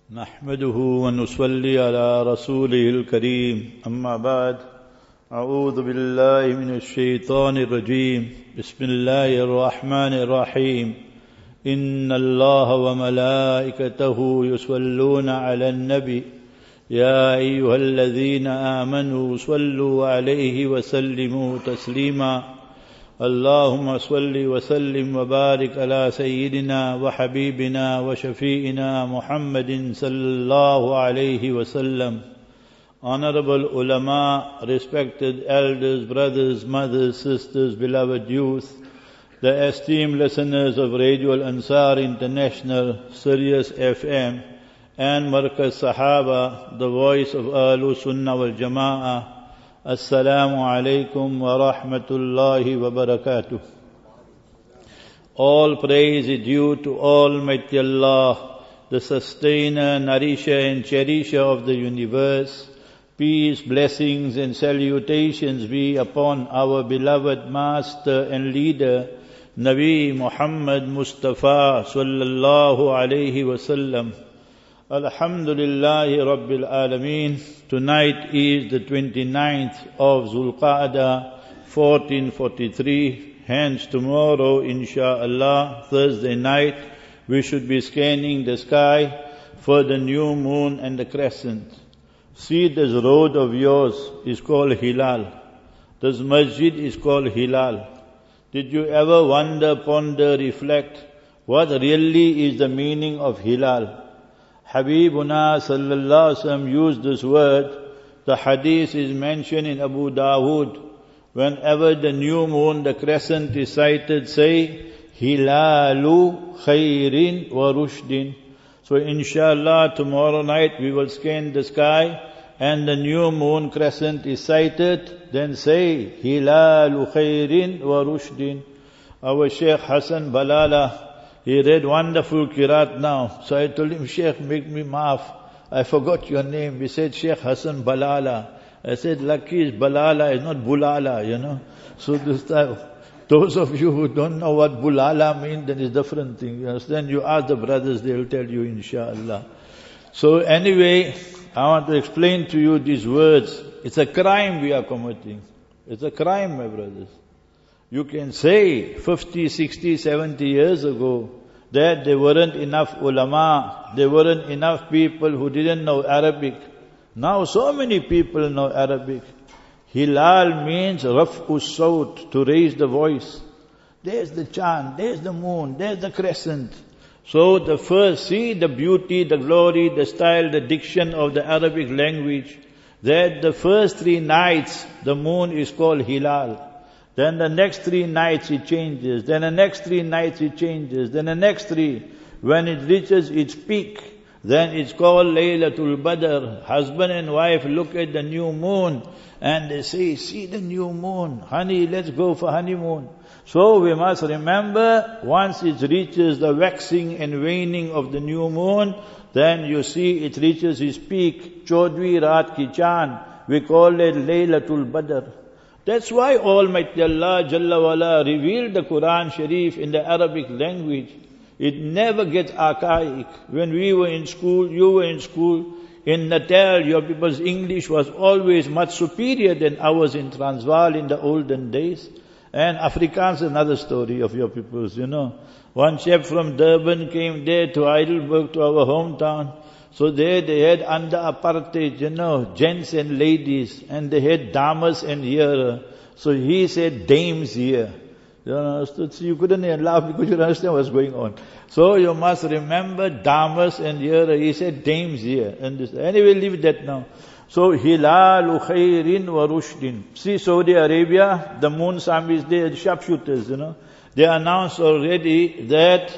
نحمده ونصلي على رسوله الكريم أما بعد أعوذ بالله من الشيطان الرجيم بسم الله الرحمن الرحيم إن الله وملائكته يصلون على النبي يا أيها الذين آمنوا صلوا عليه وسلموا تسليما اللهم صل وسلم وبارك على سيدنا وحبيبنا وشفيئنا محمد صلى الله عليه wasallam. Honorable ulama, respected elders, brothers, mothers, sisters, beloved youth, the esteemed listeners of Radio Al-Ansar International, Sirius FM, and Markaz Sahaba, the voice of Ahlul Sunnah wal Jama'ah. Assalamu alaikum wa rahmatullahi wa barakatuh. All praise is due to Almighty Allah, the sustainer, nourisher and cherisher of the universe. Peace, blessings and salutations be upon our beloved master and leader, Nabi Muhammad Mustafa sallallahu alayhi wasallam. Alhamdulillahi Rabbil Alameen. Tonight is the 29th of Zulqa'dah 1443. Hence tomorrow, insha'Allah, Thursday night, we should be scanning the sky for the new moon and the crescent. See, this road of yours is called Hilal. This masjid is called Hilal. Did you ever wonder, ponder, reflect what really is the meaning of Hilal? Habibuna sallallahu alaihi wasallam used this word. The hadith is mentioned in Abu Dawood. Whenever the new moon, the crescent is sighted, say, Hilalu khairin wa rushdin. So inshallah tomorrow night we will scan the sky and the new moon crescent is sighted, then say, Hilalu khairin wa rushdin. Our Shaykh Hassan Balala, he read wonderful Qiraat now. So I told him, Shaykh, make me maaf. I forgot your name. He said, Shaykh Hassan Balala. I said, lucky is Balala, is not Bulala, you know. So this time, those of you who don't know what Bulala means, then it's a different thing. You understand? You ask the brothers, they'll tell you, inshallah. So anyway, I want to explain to you these words. It's a crime we are committing. It's a crime, my brothers. You can say 50, 60, 70 years ago that there weren't enough ulama, there weren't enough people who didn't know Arabic. Now so many people know Arabic. Hilal means raf'u sawt, to raise the voice. There's the chant, there's the moon, there's the crescent. So the first, see the beauty, the glory, the style, the diction of the Arabic language. That the first 3 nights, the moon is called Hilal. Then the next 3 nights it changes. Then the next 3 nights it changes. Then the next 3. When it reaches its peak, then it's called Laylatul Badr. Husband and wife look at the new moon and they say, see the new moon. Honey, let's go for honeymoon. So we must remember, once it reaches the waxing and waning of the new moon, then you see it reaches its peak. Chaudhwi Raat Ki Chand. We call it Laylatul Badr. That's why Almighty Allah Jalla wala revealed the Quran Sharif in the Arabic language. It never gets archaic. When we were in school, you were in school, in Natal, your people's English was always much superior than ours in Transvaal in the olden days. And Afrikaans is another story of your people's, you know. One chap from Durban came there to Heidelberg, to our hometown. So there they had under apartheid, you know, gents and ladies, and they had dames and here. So he said dames here. You understood? So you couldn't laugh because you don't understand what's going on. So you must remember dames and here. He said dames here. And this, anyway, leave that now. So Hilalu khairin wa rushdin. See Saudi Arabia, the moon samis, they are sharpshooters, you know. They announced already that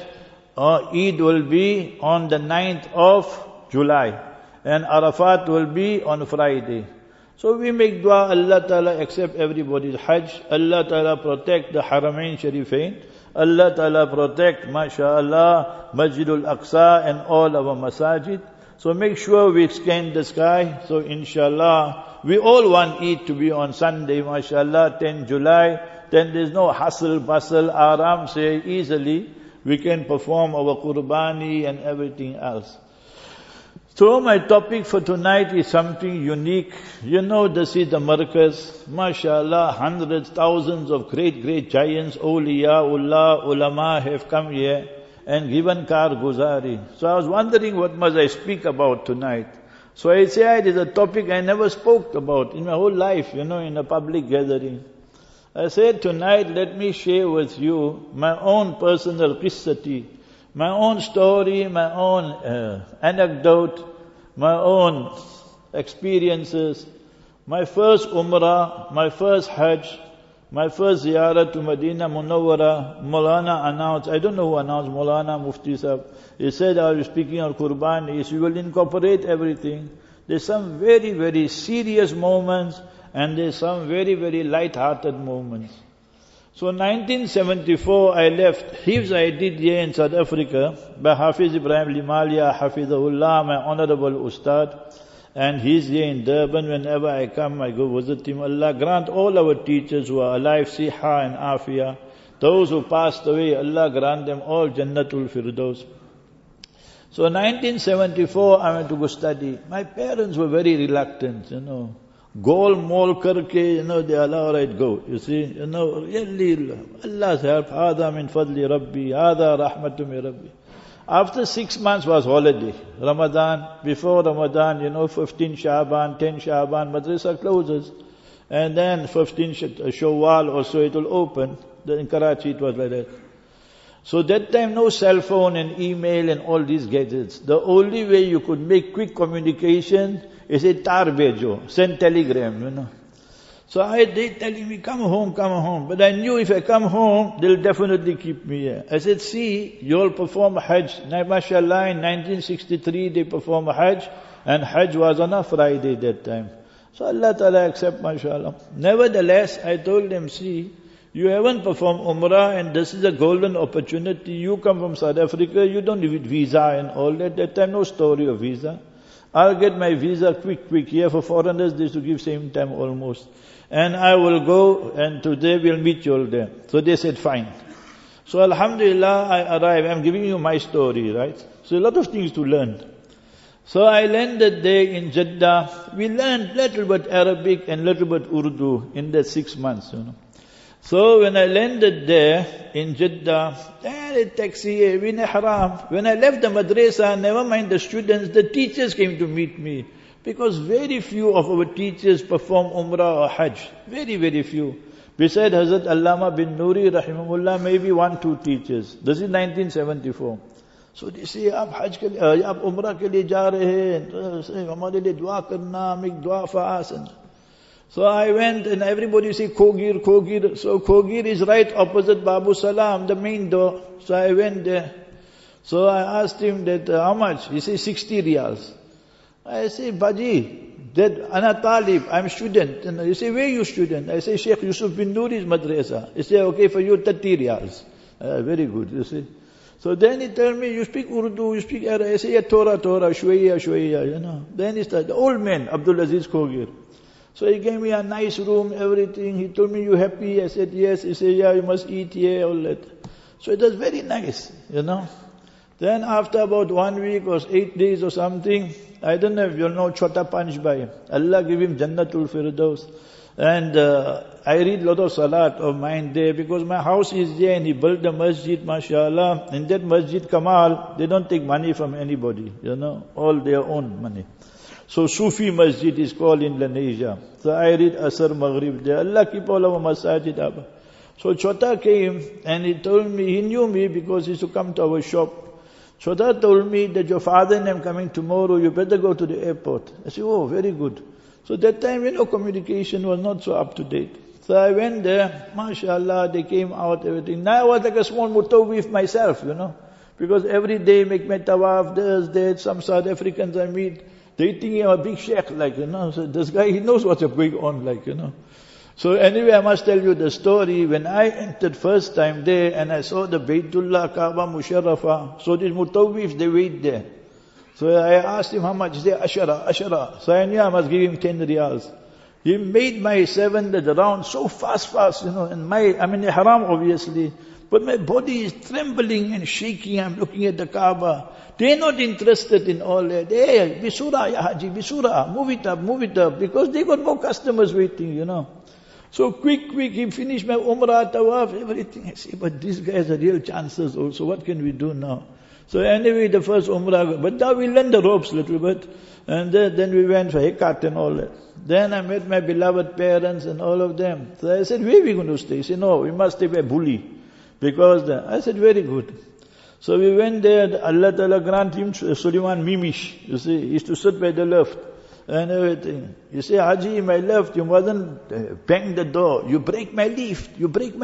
Eid will be on the 9th of July. And Arafat will be on Friday. So we make dua, Allah Ta'ala accept everybody's Hajj. Allah Ta'ala protect the Haramain Sharifain. Allah Ta'ala protect, mashallah, Masjidul Aqsa and all our masajid. So make sure we scan the sky. So inshallah, we all want Eid to be on Sunday, mashallah, 10 July. Then there's no hustle, bustle, aram, say easily. We can perform our qurbani and everything else. So my topic for tonight is something unique. You know, this is the Markaz. MashaAllah, hundreds, thousands of great giants, awliyaullah, ulama have come here and given karguzari. So I was wondering what must I speak about tonight. So I say it is a topic I never spoke about in my whole life, in a public gathering. I said tonight let me share with you my own personal qissati, my own story, my own anecdote, my own experiences, my first Umrah, my first Hajj, my first ziyarah to Medina Munawwara. Maulana announced, I don't know who announced, Maulana Mufti Sahib. He said, I was speaking on Qurban, we will incorporate everything. There's some very serious moments and there's some very light-hearted moments. So 1974 I left. Hifz I did here in South Africa by Hafiz Ibrahim Limalia, Hafizahullah, my honorable Ustad. And he's here in Durban. Whenever I come, I go visit him. Allah grant all our teachers who are alive, siha and afia. Those who passed away, Allah grant them all Jannatul Firdaus. So 1974 I went to go study. My parents were very reluctant, Gol mol karke, they allow right go. You see, really, Allah's help. Hada min fadli Rabbi, hada rahmatu min Rabbi. After 6 months was holiday. Ramadan, before Ramadan, 15 Sha'ban, 10 Sha'ban, madrasa closes. And then 15 Shawwal or so it will open. In Karachi it was like that. So that time no cell phone and email and all these gadgets. The only way you could make quick communication is a tar bejo, send telegram, So they telling me, come home. But I knew if I come home, they'll definitely keep me here. I said, see, you'll perform Hajj. MashaAllah, in 1963 they performed Hajj, and Hajj was on a Friday that time. So Allah Ta'ala accept, MashaAllah. Nevertheless, I told them, see, you haven't performed Umrah and this is a golden opportunity. You come from South Africa, you don't need visa and all that. That time no story of visa. I'll get my visa quick. Here for foreigners they used to give same time almost. And I will go and today we'll meet you all there. So they said fine. So Alhamdulillah I arrived. I'm giving you my story, right? So a lot of things to learn. So I landed there in Jeddah. We learned little bit Arabic and little bit Urdu in that 6 months, So when I landed there in Jeddah, a taxi, in Ihram. When I left the madrasa, never mind the students, the teachers came to meet me. Because very few of our teachers perform Umrah or Hajj. Very few. Besides Hazrat Allama bin Nuri, rahimahullah, maybe 1-2 teachers. This is 1974. So they say, aap Hajj ke liye, aap Umrah ke liye ja rahe hain, hamare liye dua karna, make dua for us. So I went and everybody say Khogir. So Khogir is right opposite Babu Salam, the main door. So I went there. So I asked him that how much? He said 60 riyals. I say, Baji, that Ana Talib, I'm student. And he say, where you student? I say, Sheikh Yusuf bin Nuri's madrasa. He say, okay, for you 30 riyals. Very good, you see. So then he told me, you speak Urdu, you speak Arabic. I say, yeah, Torah, shwaya, Then he started, the old man, Abdul Aziz Khogir. So he gave me a nice room, everything. He told me, you happy? I said, yes. He said, yeah, you must eat here, all that. So it was very nice, Then after about 1 week or 8 days or something, I don't know if you know Chota Panch Bhai. Allah give him Jannatul Firdaus. And I read a lot of salat of mine there because my house is there and he built the masjid, mashallah. In that masjid Kamal, they don't take money from anybody, all their own money. So Sufi Masjid is called in Indonesia. So I read Asr Maghrib there. Allah keep all our masajid up. So Chota came and he told me, he knew me because he used to come to our shop. Chota told me that your father and I am coming tomorrow, you better go to the airport. I said, oh, very good. So that time, communication was not so up to date. So I went there, mashallah, they came out, everything. Now I was like a small mutawif myself, because every day make my tawaf, there's some South Africans I meet. They think I'm a big sheikh, so this guy, he knows what's going on, So anyway, I must tell you the story. When I entered first time there and I saw the Baytullah, Kaaba, Musharrafa, so these mutawwifs, they wait there. So I asked him how much. He said, Ashara. So I knew I must give him 10 riyals. He made my 7 round so fast, and I'm in Ihram obviously. But my body is trembling and shaking. I'm looking at the Kaaba. They're not interested in all that. Hey, Bisura, Ya Haji, Bisura, move it up, because they got more customers waiting, So quick, he finished my Umrah, Tawaf, everything. I say, but these guys are real chances also. What can we do now? So anyway, the first Umrah, but now we learned the ropes a little bit. And then we went for Hekat and all that. Then I met my beloved parents and all of them. So I said, where are we going to stay? He said, no, we must stay by Buli. Because I said, very good. So we went there, Allah Ta'ala grant him Suleiman Mimish. You see, he used to sit by the left and everything. You say, Haji, my left, you mustn't bang the door. You break my lift.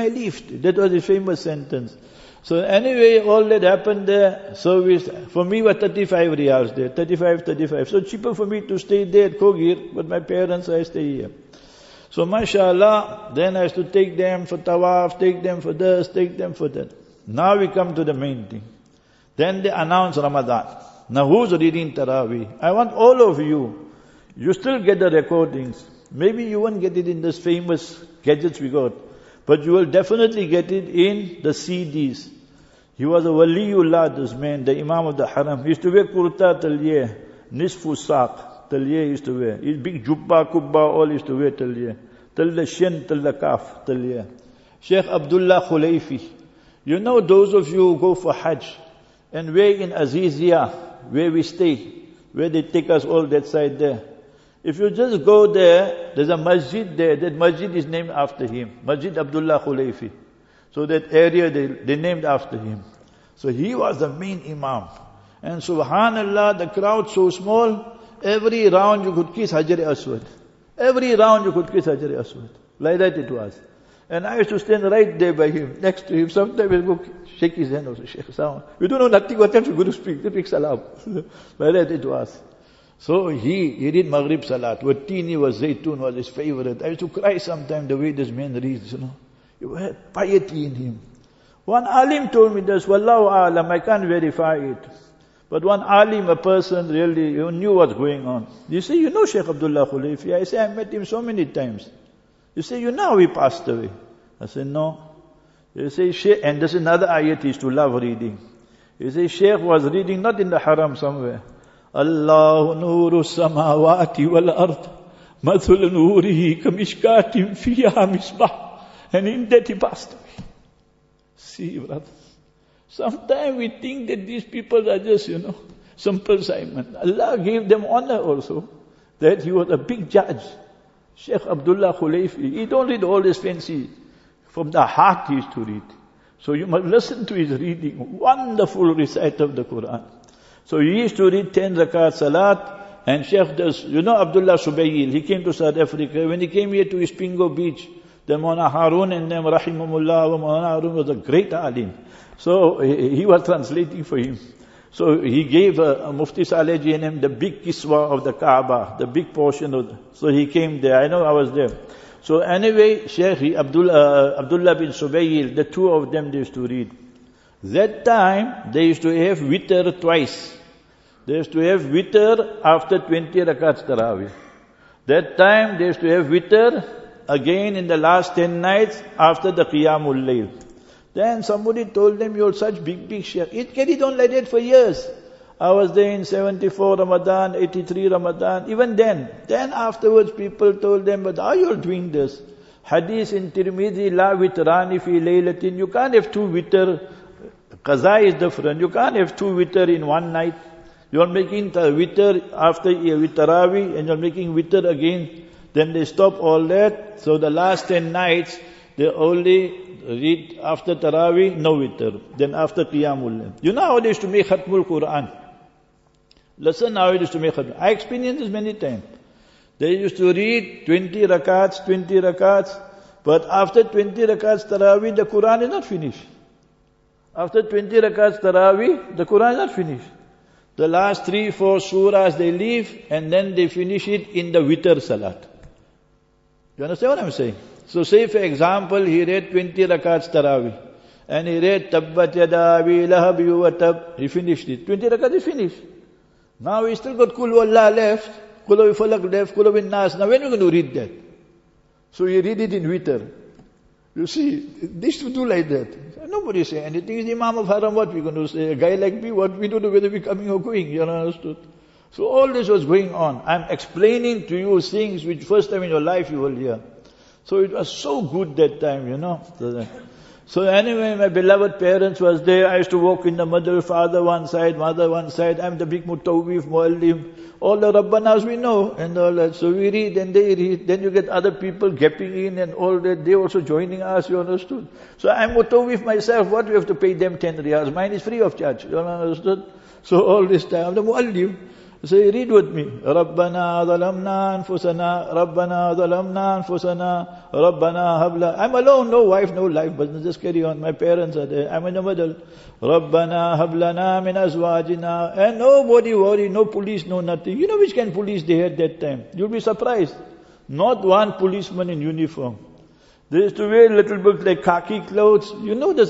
That was his famous sentence. So anyway, all that happened there. So for me was 35 riyals there, 35. So cheaper for me to stay there at Kogir, but my parents, I stay here. So mashallah, then I used to take them for tawaf, take them for this, take them for that. Now we come to the main thing. Then they announce Ramadan. Now who's reading Taraweeh? I want all of you. You still get the recordings. Maybe you won't get it in this famous gadgets we got. But you will definitely get it in the CDs. He was a waliullah, this man, the Imam of the Haram. He used to wear kurta talye, nisfu saq, talye he used to wear. His big jubba, kubba, all used to wear talye. Till the shin, till the kaf, talye. Sheikh Abdullah Khulaifi. You know those of you who go for Hajj, and we're in Azizia, where we stay, where they take us all that side there. If you just go there, there's a masjid there. That masjid is named after him. Masjid Abdullah Khulaifi. So that area, they named after him. So he was the main imam. And subhanallah, the crowd so small, every round you could kiss Hajar Aswad. Every round you could kiss Hajar Aswad. Like that it was. And I used to stand right there by him, next to him. Sometimes we'll go shake his hand also, Sheikh Salam. We don't know nothing what time we're going to speak. They speak salam. Like that it was. So he did Maghrib Salat. Wattini was Zaytun was his favorite. I used to cry sometimes the way this man reads, You had piety in him. One alim told me this, Wallahu alam, I can't verify it. But one alim, a person really knew what's going on. You say, you know Sheikh Abdullah Khulaifi? I say, I met him so many times. You say, you know he passed away? I say, no. You say, Sheikh, and there's another ayat he used to love reading. You say, Sheikh was reading not in the haram somewhere. Allahu nuru samawati wal ard. Mathul nurihi kamishkatim fiha misbah. And in that he passed away. See, brother. Sometimes we think that these people are just, simple Simon. Allah gave them honor also. That he was a big judge. Sheikh Abdullah Khulaifi. He don't read all this fancy. From the heart he used to read. So you must listen to his reading. Wonderful recite of the Quran. So he used to read 10 rakat salat. And Sheikh does, Abdullah Subayil. He came to South Africa. When he came here to Ispingo Beach, the Maulana Harun and them, Rahimahullah, Maulana Harun was a great alim. So he was translating for him. So he gave Mufti Saleh G&M the big kiswa of the Kaaba, the big portion of so he came there. I know I was there. So anyway, Sheikh Abdullah bin Subayil, the two of them they used to read. That time, they used to have witr twice. They used to have witr after 20 rakats Tarawih. That time, they used to have witr again in the last 10 nights after the Qiyamul Layl. Then somebody told them, you're such big Sheikh. It carried on like that for years. I was there in 74 Ramadan, 83 Ramadan, even then. Then afterwards people told them, but are you doing this? Hadith in Tirmidhi, la witrani fi laylatin. You can't have two witr. Qaza is different. You can't have two witr in one night. You're making witr after Tarawih and you're making witr again. Then they stop all that. So the last 10 nights, they only read after Tarawih, no witr. Then after Qiyamul Layl. You know how they used to make Khatmul Quran? Listen how it used to make Khatmul. I experienced this many times. They used to read 20 rakats. But after 20 rakats Tarawih, the Quran is not finished. After 20 rakats Tarawih, the Quran is not finished. The last 3-4 surahs they leave and then they finish it in the witr salat. You understand what I'm saying? So say for example, he read 20 rakats Tarawih. And he read Tabbat Yada Abi Lahab wa Tab. He finished it. 20 rakats is finished. Now we still got Kul Wallah left. Kul Falak left. Kul Nas. Now when are you going to read that? So you read it in witr. You see, they used to do like that. Nobody say anything. He's Imam of Haram, what we going to say? A guy like me, what we don't know whether we're coming or going, you understood? So all this was going on. I'm explaining to you things which first time in your life you will hear. So it was so good that time, So anyway, my beloved parents was there. I used to walk in the middle, father one side, mother one side. I'm the big mutawwif, muallim. All the Rabbanas we know and all that. So we read and they read. Then you get other people gapping in and all that. They also joining us, you understood? So I'm mutawwif myself. What we have to pay them 10 riyals? Mine is free of charge, you understood? So all this time, I'm the muallim. So you read with me. Rabbana zalamna anfusana, Rabbana zalamna anfusana, Rabbana habla. I'm alone, no wife, no life, but just carry on. My parents are there. I'm in the middle. Rabbana hablana min azwajina. And nobody worry, no police, no nothing. You know which kind of police they had that time? You'll be surprised. Not one policeman in uniform. They used to wear little bit like khaki clothes. You know this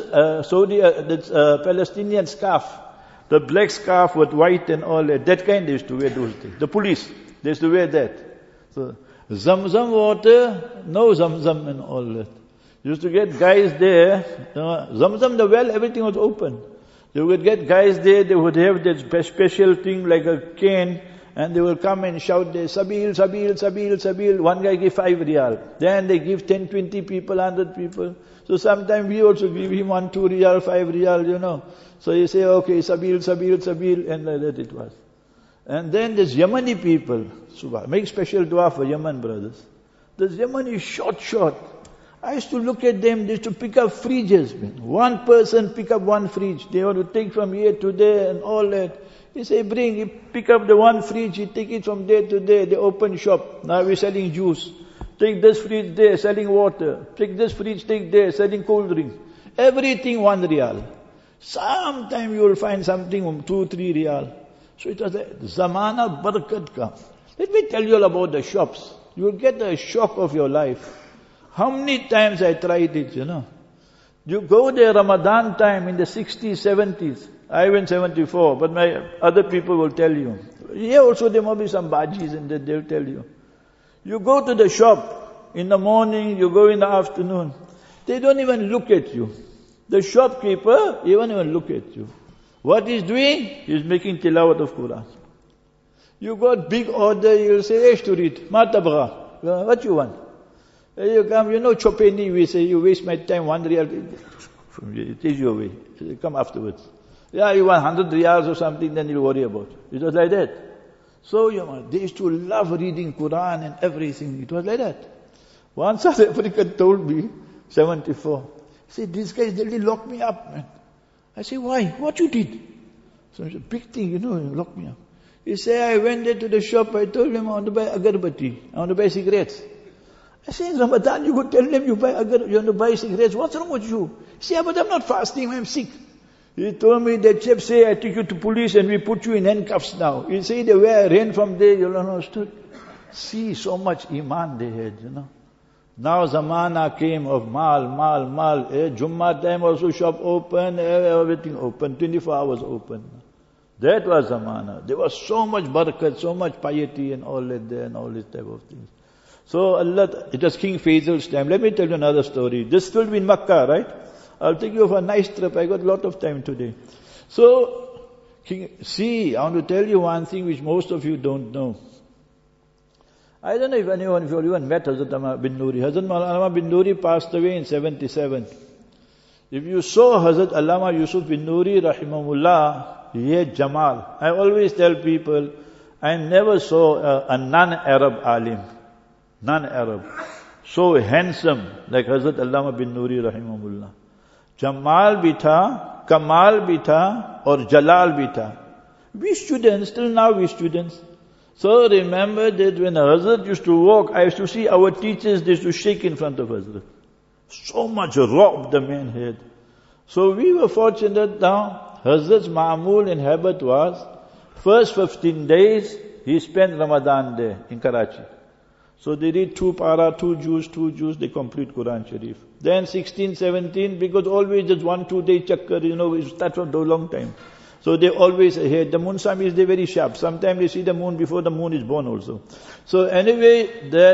Palestinian scarf. The black scarf with white and all that. That kind they used to wear those things. The police, they used to wear that. So, Zamzam water, no Zamzam and all that. Used to get guys there, Zamzam the well, everything was open. They would get guys there, they would have that special thing like a cane, and they will come and shout there, Sabil, Sabil, Sabil, Sabil. One guy give 5 riyal. Then they give 10, 20 people, 100 people. So sometimes we also give him 1, 2 riyal, 5 riyal, So you say, okay, Sabil, Sabil, Sabil, and like that it was. And then there's Yemeni people, Subhan, make special dua for Yemen brothers. There's Yemeni short. I used to look at them, they used to pick up fridges. One person pick up one fridge. They want to take from here to there and all that. He say, bring, you pick up the one fridge, you take it from there to there, they open shop. Now we're selling juice. Take this fridge there, selling water. Take this fridge, take there, selling cold drinks. Everything 1 riyal. Sometime you will find something 2, 3 riyal. So it was a zamana barakat ka. Let me tell you all about the shops. You will get a shock of your life. How many times I tried it, You go there Ramadan time in the 60s, 70s. I went 74, but my other people will tell you. Here also there must be some bajis and they'll tell you. You go to the shop in the morning, you go in the afternoon. They don't even look at you. The shopkeeper, he won't even look at you. What he's doing? He's making tilawat of Quran. You got big order, you'll say, Eish to read, ma tabgha. What you want? You come, chopeni, we say, you waste my time, 1 riyal. It is your way. Come afterwards. Yeah, you want 100 riyals or something, then you'll worry about it. It was like that. So, they used to love reading Quran and everything. It was like that. One South African told me, 74. He said, these guys, they locked me up, man. I said, why? What you did? So it's a big thing, you locked me up. He said, I went there to the shop, I told him I want to buy agarbatti, I want to buy cigarettes. I said, in Ramadan, you could tell them you want to buy cigarettes. What's wrong with you? He said, but I'm not fasting, I'm sick. He told me that chap say, I take you to police and we put you in handcuffs now. He said, the way I ran from there, you understood. See, so much iman they had, Now zamana came of mal. Jummah time also shop open, everything open, 24 hours open. That was zamana. There was so much barakat, so much piety and all that there and all this type of things. So Allah, it was King Faisal's time. Let me tell you another story. This will be in Makkah, right? I'll take you for a nice trip. I got a lot of time today. So, I want to tell you one thing which most of you don't know. I don't know if anyone of you even met Hazrat Allama bin Nuri. Hazrat Allama bin Nuri passed away in 77. If you saw Hazrat Allama Yusuf bin Nuri, rahimahullah, he had Jamal. I always tell people, I never saw a non-Arab alim. Non-Arab. So handsome, like Hazrat Allama bin Nuri, rahimahullah. Jamal bhi tha, Kamal bhi tha, or Jalal bhi tha. We students, till now we students. So remember that when Hazrat used to walk, I used to see our teachers, they used to shake in front of Hazrat. So much robe the man had. So we were fortunate now, Hazrat's ma'amul and habit was, first 15 days, he spent Ramadan there in Karachi. So they read 2 para, 2 juz, they complete Quran Sharif. Then 16, 17, because always just 1-2 day chakkar, it starts for a long time. So they always ahead. The moon samis, they're very sharp. Sometimes they see the moon before the moon is born also. So anyway, that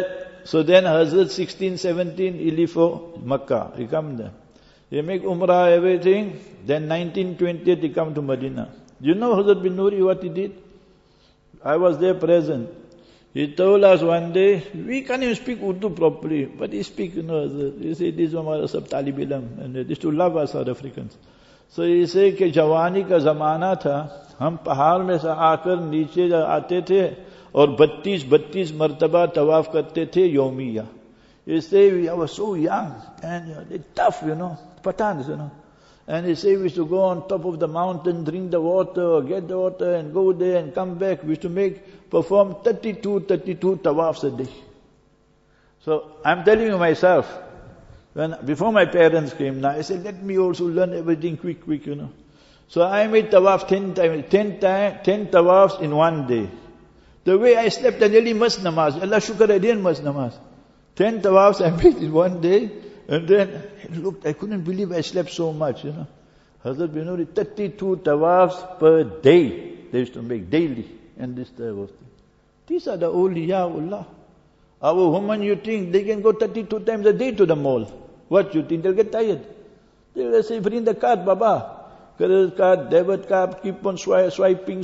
then Hazrat 16, 17, he leave for Makkah. He come there. He make Umrah, everything. Then 1920, he come to Medina. You know Hazrat bin Nuri what he did? I was there present. He told us one day, we can't even speak Urdu properly, but he speak, he said, this is our sab talib ilm, and they used to love us South Africans. So he said, कि जवानी का जमाना था, हम पहाड़ में से आकर नीचे आते थे, और 32 मर्तबा तवाफ करते थे योमिया. He said, we were so young, and they're tough, Pathans, And he said, we used to go on top of the mountain, drink the water, or get the water, and go there and come back. We used to perform 32 tawafs a day. So, I'm telling you myself, before my parents came now, I said, let me also learn everything quick, So I made tawaf 10 tawafs in one day. The way I slept, I nearly missed namaz. Allah shukr, I didn't miss namaz. 10 tawafs I made in one day, and then looked, I couldn't believe I slept so much, Hazrat bin Nuri, 32 tawafs per day, they used to make daily, and this type of thing. These are the awliyaullah. Our women, you think, they can go 32 times a day to the mall. What, you think they'll get tired? They'll say, bring the card, Baba. Credit card, debit card, keep on swiping.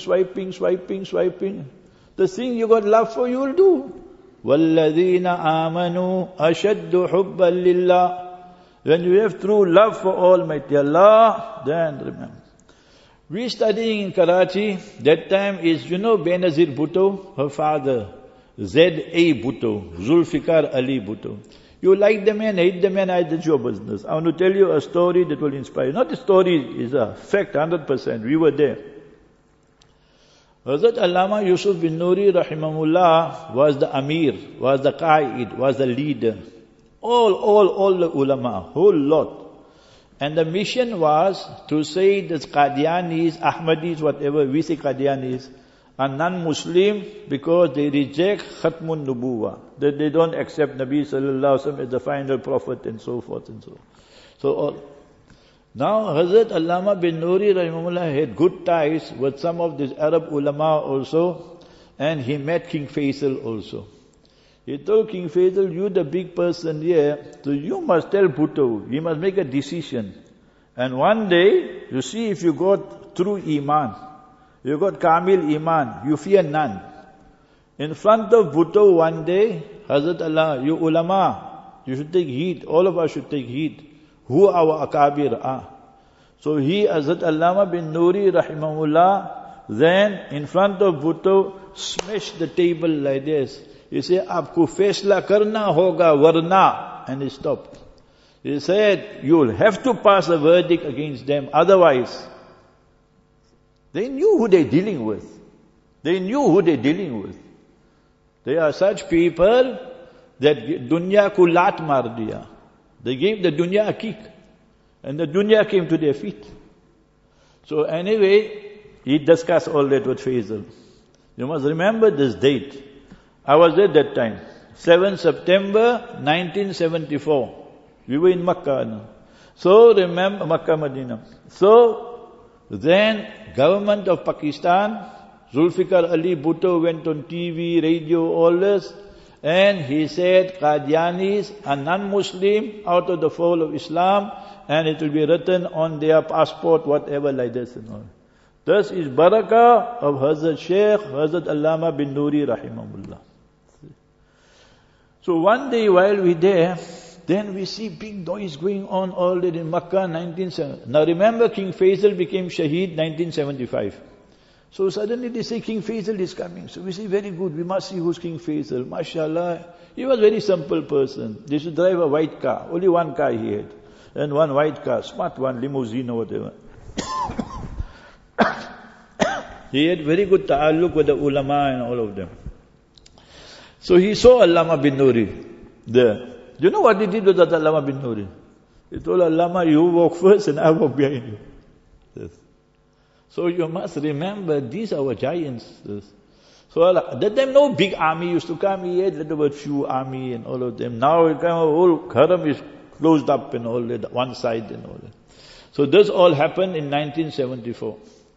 The thing you got love for, you will do. وَالَّذِينَ آمَنُوا أَشَدُّ حُبًّا لِلَّهِ. When you have true love for Almighty Allah, then remember. We studying in Karachi, that time is, Benazir Bhutto, her father, Z.A. Bhutto, Zulfikar Ali Bhutto. You like the man, hate the man, that's your business. I want to tell you a story that will inspire. Not a story, is a fact, 100%. We were there. Hazrat Allama Yusuf bin Nuri rahimahullah was the Amir, was the Qaid, was the leader. All the ulama, whole lot. And the mission was to say that Qadianis, Ahmadis, whatever, we say Qadianis, are non-Muslim because they reject Khatmun Nubuwa, that they don't accept Nabi sallallahu alaihi wasallam as the final prophet and so forth and so on. So now Hazrat Allama bin Nuri rahimahullah had good ties with some of these Arab ulama also, and he met King Faisal also. He told King Faisal, you the big person here, so you must tell Bhutto, he must make a decision. And one day, you see if you got true Iman, you got Kamil Iman, you fear none. In front of Bhutto one day, Hazrat Allah, you ulama, you should take heed, all of us should take heed. Who our akabir are. So he, Hazrat Allama bin Nuri rahimahullah, then in front of Bhutto, smashed the table like this. He said, aapko faisla karna hoga warna. And he stopped. He said, you'll have to pass a verdict against them, otherwise. They knew who they're dealing with. They are such people that dunya ko lat mar diya. They gave the dunya a kick. And the dunya came to their feet. So anyway, he discussed all that with Faisal. You must remember this date. I was there that time. 7 September 1974. We were in Makkah now. So remember, Makkah, Medina. So then government of Pakistan, Zulfikar Ali Bhutto went on TV, radio, all this. And he said, Qadianis are non-Muslim out of the fold of Islam, and it will be written on their passport, whatever like this and all. This is barakah of Hazrat Shaykh, Hazrat Allama bin Nuri rahimahullah. So one day while we there, then we see big noise going on all day in Makkah, 1970. Now remember, King Faisal became Shaheed 1975. So suddenly they say King Faisal is coming. So we say, very good, we must see who's King Faisal. MashaAllah. He was a very simple person. They should drive a white car. Only one car he had. And one white car, smart one, limousine or whatever. He had very good ta'alluq with the ulama and all of them. So he saw Allama bin Nuri there. Do you know what he did with Allama bin Nuri? He told Allama, you walk first and I walk behind you. Yes. So you must remember, these are our giants. So that time no big army used to come. He had little bit few army and all of them. Now it kind of whole haram is closed up and all that, one side and all that. So this all happened in 1974.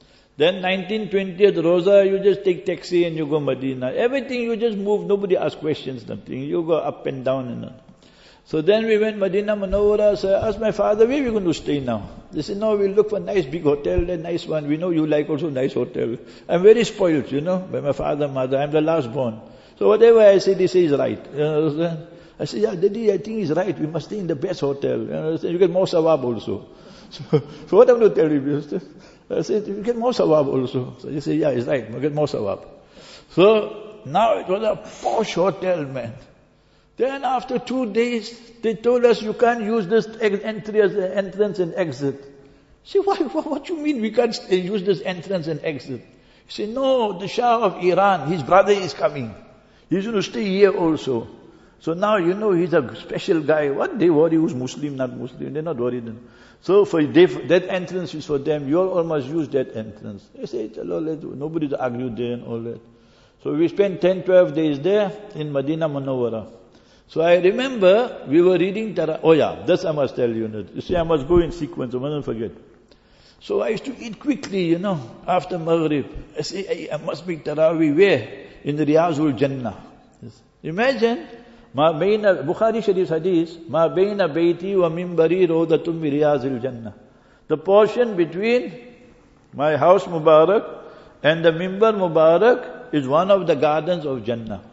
Then 1920th Roza, you just take taxi and you go Medina. Everything you just move, nobody asks questions, nothing. You go up and down and so then we went Medina Munawwara. So I asked my father, where are we going to stay now? They said, no, we'll look for a nice big hotel, a nice one. We know you like also nice hotel. I'm very spoiled, by my father, mother. I'm the last born. So whatever I say, they say is right. You understand? I said, yeah, Daddy, I think he's right. We must stay in the best hotel. You understand? You get more sawab also. So what I'm going to tell you? I said, you get more sawab also. So he said, yeah, he's right. You get more sawab. So now it was a posh hotel, man. Then after 2 days, they told us you can't use this entry as an entrance and exit. See, what you mean we can't use this entrance and exit? He said, no, the Shah of Iran, his brother is coming. He's going to stay here also. So now he's a special guy. What they worry who's Muslim, not Muslim? They're not worried. So for that entrance is for them. You all must use that entrance. They say, nobody's argued there and all that. So we spent 10, 12 days there in Medina Munawwara. So I remember we were reading Tarawih. Oh yeah, this I must tell you. You see, I must go in sequence, I mustn't forget. So I used to eat quickly, after Maghrib. I say, I must make Tarawih where? In the Riyazul Jannah. Imagine, Bukhari Sharif Hadith, Ma baina bayti wa mimbari rawdatun min Riyazil Jannah. The portion between my house Mubarak and the mimbar Mubarak is one of the gardens of Jannah.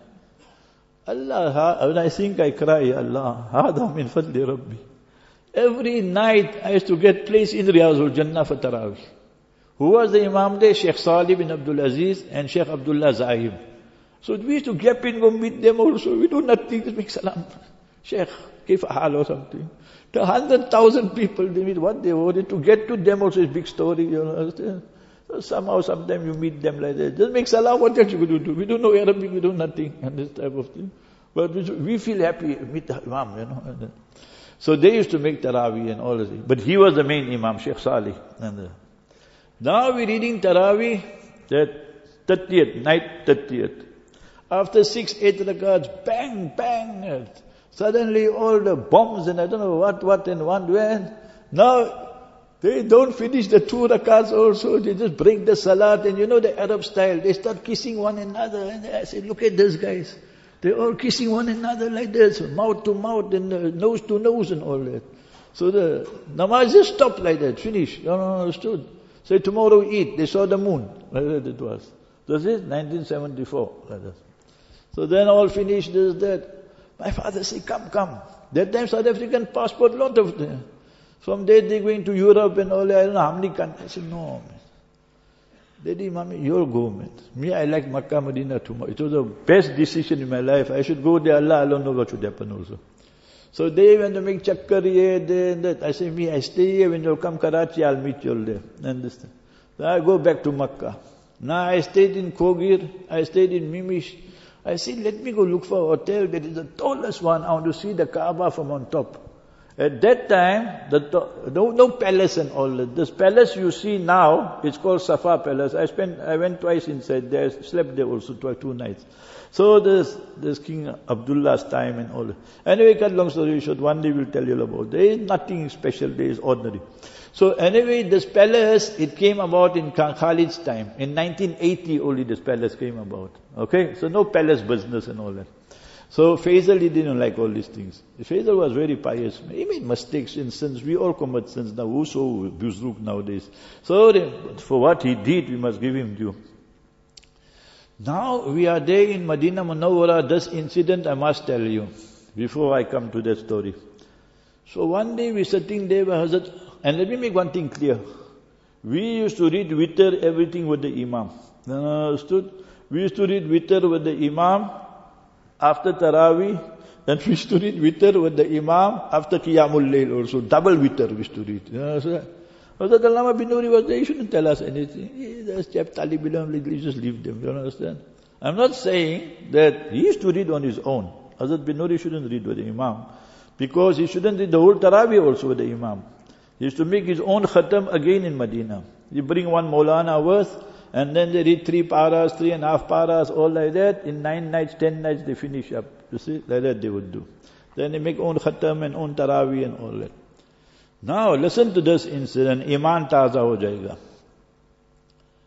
Allah, when I think I cry, Allah, hada min fadli Rabbi. Every night I used to get placed in Riyazul Jannah for Tarawih. Who was the Imam there? Sheikh Salih bin Abdul Aziz and Sheikh Abdullah Zahib. So we used to gap in, go meet them also. We do nothing, just make salam. Sheikh, kif hal or something. The 100,000 people, they meet what they wanted. To get to them also is big story, understand? So somehow, sometimes you meet them like that. Just make salam, what else you going to do? We don't know Arabic, we do nothing, and this type of thing. But we feel happy, meet the Imam, So they used to make Tarawih and all this. But he was the main Imam, Sheikh Salih. Now we're reading Tarawih, that 30th, night 30th. After 6, 8 rakats, bang, bang. Suddenly all the bombs and I don't know what and when. Now, they don't finish the 2 rakats also, they just break the salat and the Arab style, they start kissing one another and I say, look at these guys. They're all kissing one another like this, mouth to mouth and nose to nose and all that. So the namaz just stopped like that, finished. You understood? So tomorrow we eat, they saw the moon. Like that it was. This is 1974, like that. So then all finished, this, that. My father said, come. That time South African passport, lot of them. From there they're going to Europe and all that. I don't know how many countries. I said, no, man. Daddy, Mommy, you'll go, man. Me, I like Makkah, Medina too much. It was the best decision in my life. I should go there. Allah alone knows what should happen also. So they went to make chakkar here, there and that. I say, me, I stay here. When you'll come Karachi, I'll meet you all there. Understand? Then I go back to Makkah. Now I stayed in Kogir. I stayed in Mimish. I said, let me go look for a hotel that is the tallest one. I want to see the Kaaba from on top. At that time, no palace and all that. This palace you see now, it's called Safa Palace. I went twice inside there, slept there also 2 nights. So there's King Abdullah's time and all that. Anyway, cut long story short, one day we'll tell you about. There is nothing special, there is ordinary. So anyway, this palace, it came about in Khalid's time. In 1980 only this palace came about. Okay? So no palace business and all that. So Faisal, he didn't like all these things. Faisal was very pious. He made mistakes and sins. We all commit sins now. Who's so buzruk nowadays? So for what he did, we must give him due. Now we are there in Medina Munawwara. This incident I must tell you before I come to that story. So one day we're sitting there with Hazrat, and let me make one thing clear. We used to read witr everything with the Imam. Understood? We used to read witr with the Imam after Tarawih, and we used to read witr with the Imam after Qiyamul Layl also. Double witr we used to read. Hazrat Allama bin Nuri was there, he shouldn't tell us anything. There's chap Talib Ilm, you just leave them, you understand? I'm not saying that he used to read on his own. Hazrat bin Nuri shouldn't read with the Imam. Because he shouldn't read the whole Tarawih also with the Imam. He used to make his own khatam again in Medina. He bring one Maulana verse, and then they read 3 paras, 3.5 paras, all like that. In 9 nights, 10 nights, they finish up. You see, like that they would do. Then they make own khatam and own Tarawih and all that. Now listen to this incident. Iman taza ho jayega.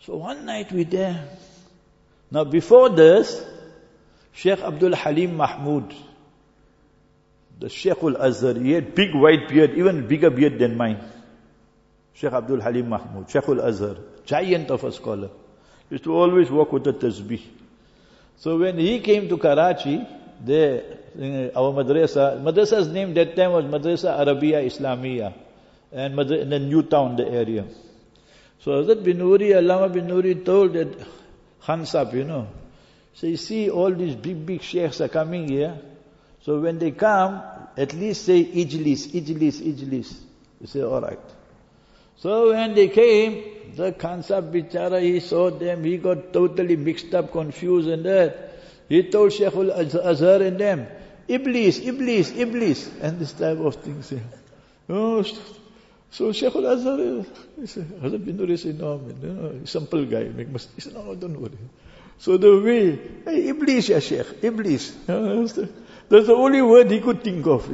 So one night we there. Now before this, Sheikh Abdul Halim Mahmood, the Sheikh al-Azhar, he had big white beard, even bigger beard than mine. Sheikh Abdul Halim Mahmood, Sheikh al-Azhar, giant of a scholar. He used to always walk with a tasbih. So when he came to Karachi, there, our madrasa's name that time was Madrasa Arabiya Islamiyya, and in the new town, the area. So Hazrat bin Nuri, Allama bin Nuri told that Khan Sahib, so you see all these big sheikhs are coming here. So when they come, at least say Ijlis. You say, alright. So when they came, the Khan Sahib Bichara, he saw them, he got totally mixed up, confused and that. He told Shaykh al-Azhar and them, Iblis, and this type of things. Oh, so Shaykh al-Azhar, Hazrat bin Nuri said, no, simple guy, he said, no, don't worry. So the way, hey, Iblis, ya Shaykh, Iblis. That's the only word he could think of.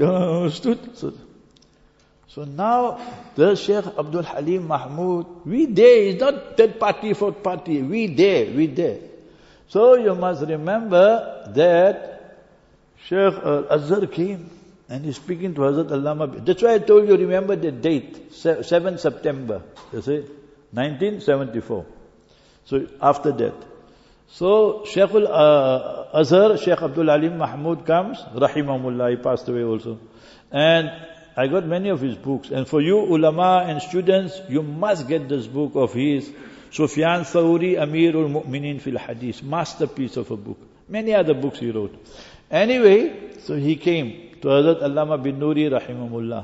So now, the Sheikh Abdul Halim Mahmood, we there, it's not third party, fourth party, we there. So you must remember that Sheikh Azhar came and he's speaking to Hazrat Allama. That's why I told you, remember the date, 7 September, you see, 1974. So after that. So Sheikh Azhar, Sheikh Abdul Halim Mahmood comes, Rahimahullah, he passed away also. And I got many of his books. And for you ulama and students, you must get this book of his, Sufyan Thawri, Amirul Mu'minin fil Hadith. Masterpiece of a book. Many other books he wrote. Anyway, so he came to Hazrat Allama bin Nuri, Rahimahullah.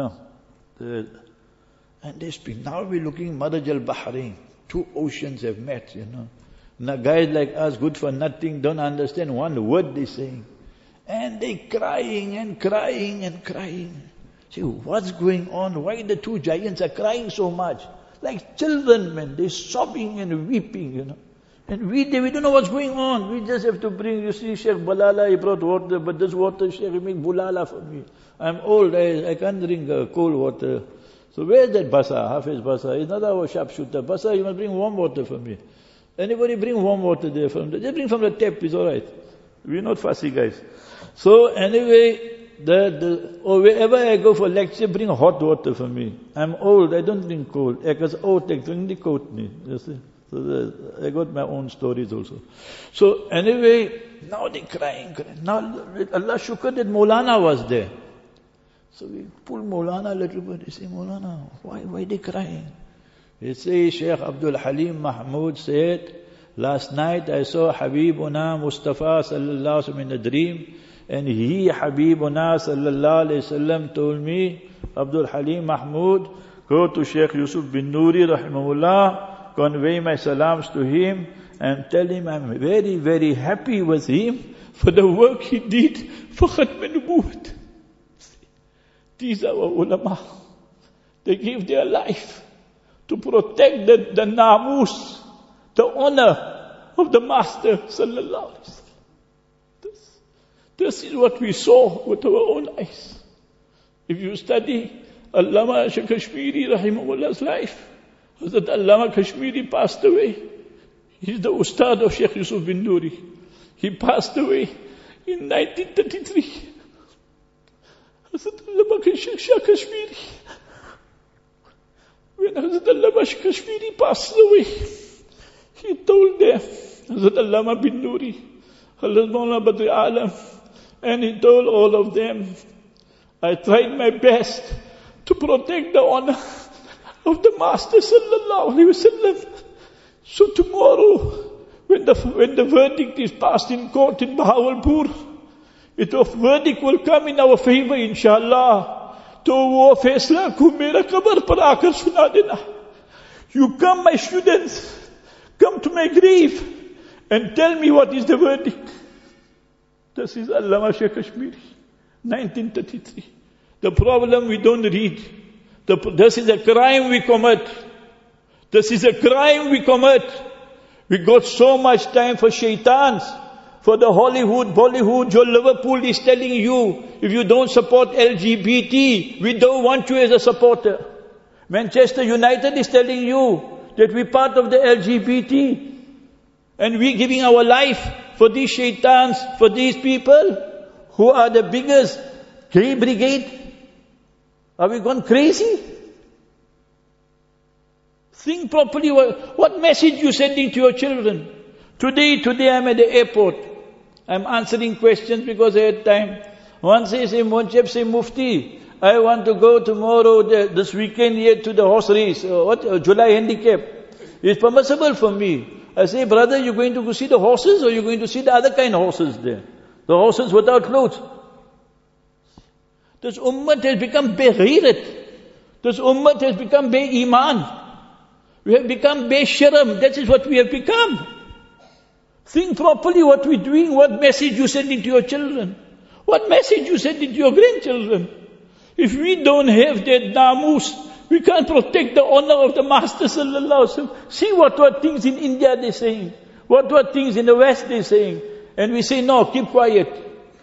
And they speak. Now we're looking Maraj al-Bahrain. Two oceans have met, Now guys like us, good for nothing, don't understand one word they're saying. And they crying and crying. See, what's going on? Why the two giants are crying so much? Like children, man, they're sobbing and weeping, And we don't know what's going on. We just have to bring, you see, Sheikh Balala, he brought water, but this water, Sheikh, he make bulala for me. I'm old, I can't drink cold water. So where's that Basa, Hafiz Basa? He's not our sharpshooter. Basa, you must bring warm water for me. Anybody bring warm water there from just bring from the tap, it's alright. We're not fussy guys. So anyway, wherever I go for lecture, bring hot water for me. I'm old, I don't drink cold. Because old, I drink the cold me. You see? So I got my own stories also. So anyway, now they're crying. Now Allah shukr that Maulana was there. So we pull Maulana a little bit. We say, Maulana, why they crying? He says, Sheikh Abdul Halim Mahmood said, last night I saw Habibuna Mustafa sallallahu alaihi wasallam in a dream, and he, Habibuna sallallahu alaihi wasallam, told me, Abdul Halim Mahmood, go to Sheikh Yusuf bin Nuri rahimahullah, convey my salams to him, and tell him I'm very, very happy with him for the work he did for Khatm al-Nubuwwat. These are our ulama. They give their life to protect the namus, the honor of the Master sallallahu alaihi wasallam. This is what we saw with our own eyes. If you study Allama Kashmiri rahimahullah's life, Hazrat Allama Kashmiri passed away. He's the Ustad of Sheikh Yusuf bin Nuri. He passed away in 1933. Hazrat Allama Kashmiri. When Hazrat Allama Kashmiri passed away, he told them, Hazrat Allama bin Nuri, Hazrat Maulana Badr Alam, and he told all of them, I tried my best to protect the honor of the Master sallallahu alaihi wasallam. So tomorrow, when the verdict is passed in court in Bahawalpur, the verdict will come in our favor, inshallah. तो वो फैसला को मेरा कब्र पर आकर सुना देना. You come, my students, come to my grave and tell me what is the verdict. This is Allama Shaykh Kashmiri, 1933. The problem we don't read. This is a crime we commit. This is a crime we commit. We got so much time for shaitans, for the Hollywood, Bollywood. Your Liverpool is telling you, if you don't support LGBT, we don't want you as a supporter. Manchester United is telling you, that we're part of the LGBT. And we're giving our life for these shaitans, for these people who are the biggest gay brigade. Are we gone crazy? Think properly what message you're sending to your children. Today I'm at the airport. I'm answering questions because I had time. One says, say Mufti, I want to go tomorrow, this weekend here to the horse race. July handicap. It's permissible for me. I say, brother, you're going to go see the horses or you're going to see the other kind of horses there? The horses without clothes. This ummah has become be-ghairat. This ummah has become be-iman. We have become be-sharam. That is what we have become. Think properly what we're doing, what message you sending to your children. What message you sending to your grandchildren. If we don't have that namus, we can't protect the honor of the Master sallallahu alaihi wasallam. See what things in India they're saying. What things in the West they're saying. And we say, no, keep quiet.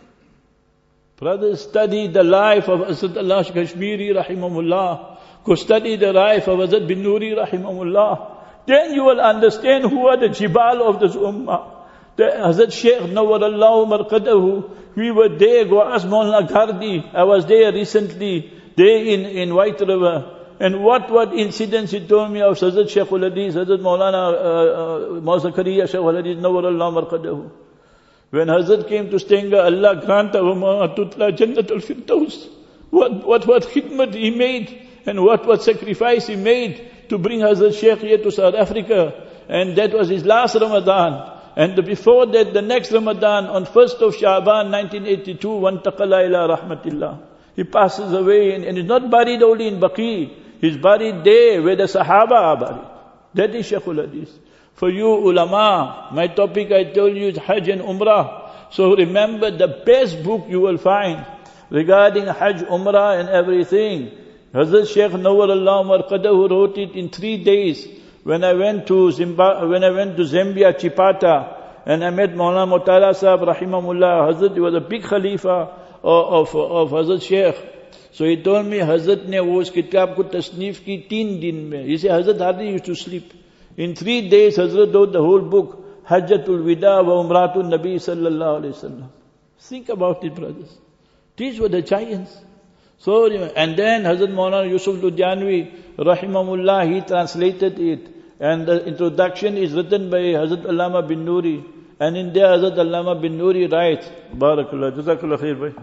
Brothers, study the life of Hazrat Allah Kashmiri rahimahullah. Go study the life of Hazrat bin Nuri rahimahullah. Then you will understand who are the jibal of this ummah. The Hazrat Shaykh Nawwarallahu Marqadahu. We were there, go ask Maulana Ghardi. I was there recently, there in White River. And what incidents he told me of Hazrat Shaykhul Hadith, Hazrat Maulana Mauzakariya Shaykhul Hadith Nawwarallahu Marqadahu. When Hazrat came to Stenga, Allah granta wa tutla Jannatul Firdaus. What khidmat he made and what sacrifice he made to bring Hazrat Shaykh here to South Africa. And that was his last Ramadan. And before that, the next Ramadan, on 1st of Sha'ban 1982, wantaqala ila rahmatillah. He passes away and he's not buried only in Baqi. He's buried there where the Sahaba are buried. That is Shaykhul Hadith. For you ulama, my topic I told you is Hajj and Umrah. So remember the best book you will find regarding Hajj, Umrah and everything. Hazrat Shaykh Nawwarallahu Marqadahu wrote it in 3 days. When I went to Zambia, Chipata, and I met Maulana Mutala Sahib rahimahullah, Hazrat, he was a big Khalifa of Hazrat Shaykh. So he told me, Hazrat ne wo us kitab ko tasneef ki 3 din mein. He said, Hazrat hardly used to sleep. In 3 days, Hazrat wrote the whole book, Hajjatul Wida wa Umratul Nabi sallallahu alayhi wasallam. Think about it, brothers. These were the giants. So, and then Hazrat Maulana Yusuf Ludhianvi, rahimahullah, he translated it. And the introduction is written by Hazrat Allama bin Nuri. And in there Hazrat Allama bin Nuri writes, Barakallah, Jazakallah khair bhai.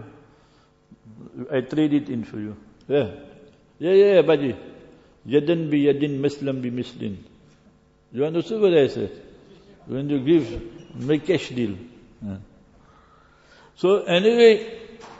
I trade it in for you. Yeah, Baji. Yadan bi yadin, mislam bi mislin. You understood what I said? When you give, make cash deal. So anyway,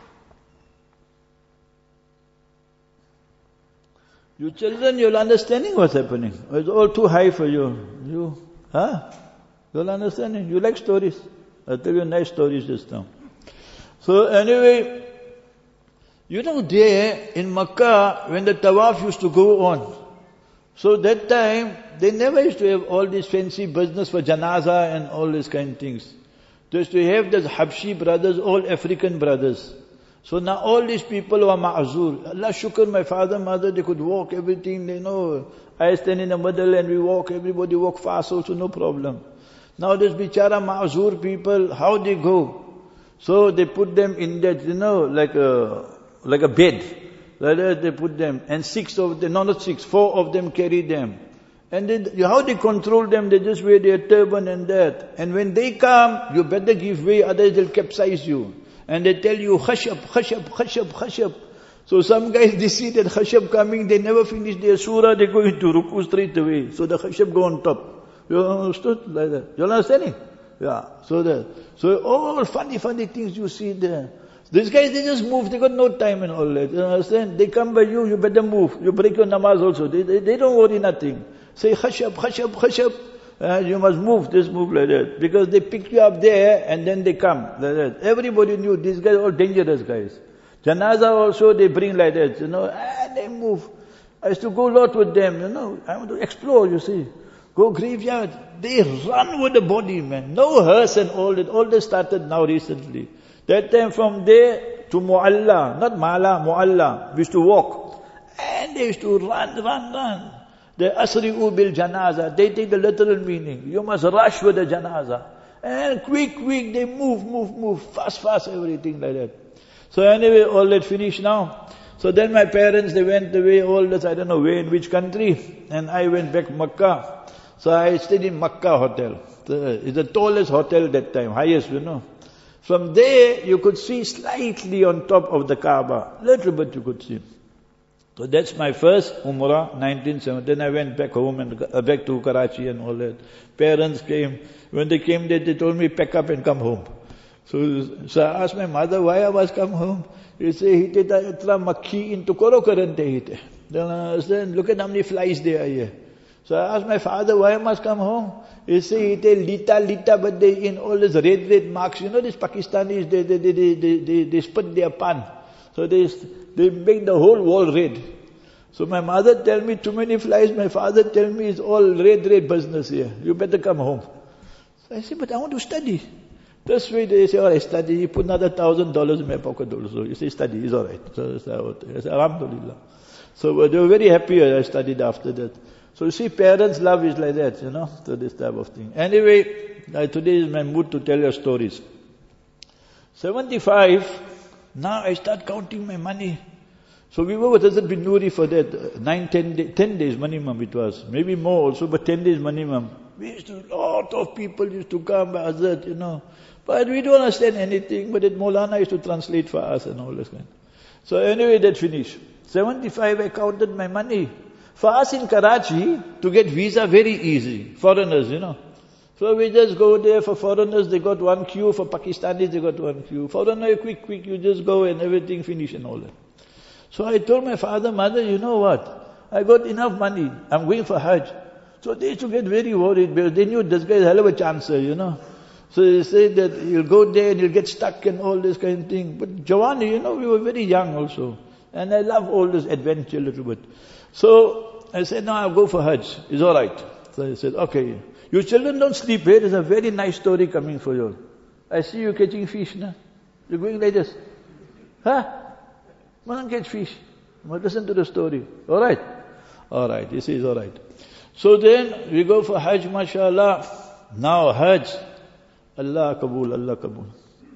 you children, you're understanding what's happening. It's all too high for you. You're understanding. You like stories. I'll tell you nice stories just now. So anyway, you know there in Makkah, when the tawaf used to go on, so that time, they never used to have all this fancy business for janaza and all these kind of things. They used to have those Habshi brothers, all African brothers. So now all these people were ma'azur. Allah shukr, my father, mother, they could walk, everything, they know. I stand in the middle and we walk, everybody walk fast also, no problem. Now this bichara ma'azur people, how they go? So they put them in that, like a bed. Like that they put them. And 4 of them carry them. And then, how they control them, they just wear their turban and that. And when they come, you better give way, otherwise they'll capsize you. And they tell you, khashab. So some guys, they see that khashab coming, they never finish their surah, they go into ruku straight away. So the khashab go on top. You understood? Like that. You understanding? Yeah. So all funny things you see there. These guys, they just move, they got no time and all that. You understand? They come by you, you better move. You break your namaz also. They don't worry nothing. Say khashab. You must move, just move like that. Because they pick you up there and then they come like that. Everybody knew these guys are all dangerous guys. Janaza also they bring like that, and they move. I used to go a lot with them, I want to explore, you see. Go graveyard. They run with the body, man. No hearse and all that. All that started now recently. That time from there to Mu'alla, not Mala, Mu'alla, we used to walk. And they used to run. The asri'u bil janaza, they take the literal meaning. You must rush with the janaza. And quick, they move, fast, everything like that. So anyway, all that finished now. So then my parents, they went away, all this, I don't know where, in which country. And I went back Makkah. So I stayed in Makkah hotel. It's the tallest hotel that time, highest, From there, you could see slightly on top of the Kaaba. Little bit you could see. So that's my first Umrah, 1970. Then I went back home and back to Karachi and all that. Parents came. When they came there, they told me, pack up and come home. So I asked my mother, why I must come home? He said, hite ta itra makhi into koro karante hite. Then I said, look at how many flies there are here. So I asked my father, why I must come home? He said, lita, but they in all these red marks. You know these Pakistanis, they spit their pan. So they make the whole wall red. So my mother tell me, too many flies. My father tell me, it's all red business here. You better come home. So I say, but I want to study. This way they say, alright, study. You put another $1,000 in my pocket also. You say, study, it's alright. So I say, Alhamdulillah. So they were very happy I studied after that. So you see, parents' love is like that, so this type of thing. Anyway, today is my mood to tell you stories. 75, now I start counting my money. So we were with Hazrat bin Nuri for that, 10 days minimum it was. Maybe more also, but 10 days minimum. We used to, lot of people used to come by Hazrat, But we don't understand anything, but that Maulana used to translate for us and all this kind. So anyway, that finished. 75, I counted my money. For us in Karachi, to get visa very easy. Foreigners, So we just go there. For foreigners, they got one queue. For Pakistanis, they got one queue. Foreigner, quick, you just go and everything finish and all that. So I told my father, mother, you know what? I got enough money. I'm going for Hajj. So they used to get very worried because they knew this guy is a hell of a chancer, So they said that you'll go there and you'll get stuck and all this kind of thing. But Jawani, we were very young also. And I love all this adventure a little bit. So I said, no, I'll go for Hajj. It's alright. So I said, okay. You children don't sleep here. There's a very nice story coming for you. I see you catching fish now. You're going like this. Mustn't catch fish. But listen to the story. Alright? Alright. He says, alright. So then we go for Hajj, mashallah. Now Hajj. Allah Kabul.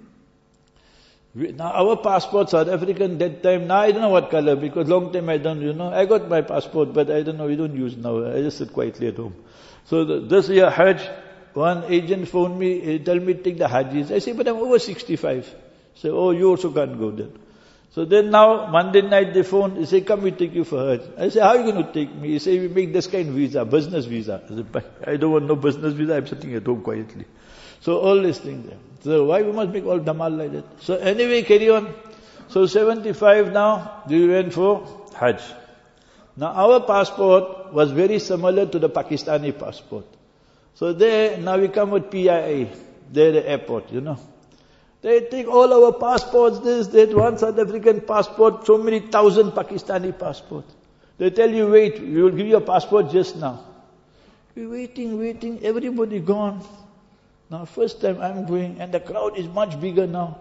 Now our passport, South African that time, now I don't know what color, because long time I don't, I got my passport, but I don't know, we don't use now. I just sit quietly at home. So this year Hajj, one agent phoned me, he told me take the Hajjis. I say, but I'm over 65. Say, oh, you also can't go then. So then now, Monday night they phoned, he said, come we take you for Hajj. I say, how are you going to take me? He said, we make this kind of visa, business visa. I said, I don't want no business visa, I'm sitting at home quietly. So all these things there. So why we must make all damal like that? So anyway, carry on. So 75 now, we went for Hajj. Now our passport was very similar to the Pakistani passport. So there, now we come with PIA, there the airport, They take all our passports, this, that, one South African passport, so many thousand Pakistani passports. They tell you, wait, we will give you a passport just now. We're waiting, everybody gone. Now first time I'm going, and the crowd is much bigger now.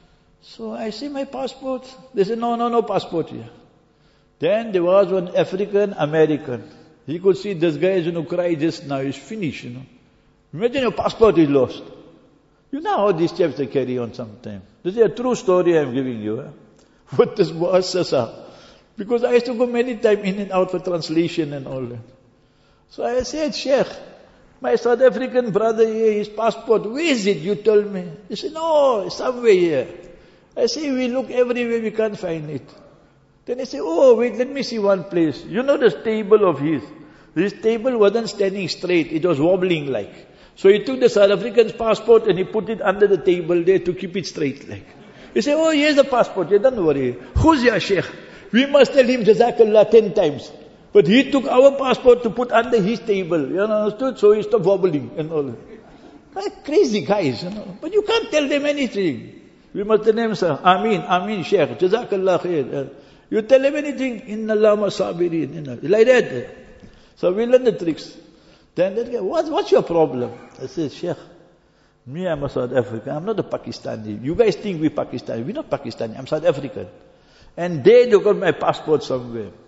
So I see my passport. They say, no passport here. Then there was one African American. He could see this guy is going to cry just now, he's finished, Imagine your passport is lost. You know how these chaps they carry on sometimes. This is a true story I'm giving you. What this muassasa. Because I used to go many times in and out for translation and all that. So I said, Sheikh, my South African brother here, his passport, where is it? You told me. He said, no, it's somewhere here. I say, we look everywhere, we can't find it. Then he said, oh, wait, let me see one place. You know this table of his? This table wasn't standing straight, it was wobbling like. So he took the South African's passport and he put it under the table there to keep it straight like. He said, oh, here's the passport, don't worry. Who's your Sheikh? We must tell him Jazakallah 10 times. But he took our passport to put under his table, you understood? So he stopped wobbling and all. Like crazy guys, But you can't tell them anything. We must tell them, sir, Ameen, Sheikh, Jazakallah khair. You tell them anything, Inna Allah sabirin, like that. So we learn the tricks. Then that guy, what's your problem? I said, Sheikh, me, I'm a South African, I'm not a Pakistani. You guys think we're Pakistani. We're not Pakistani, I'm South African. And they got my passport somewhere.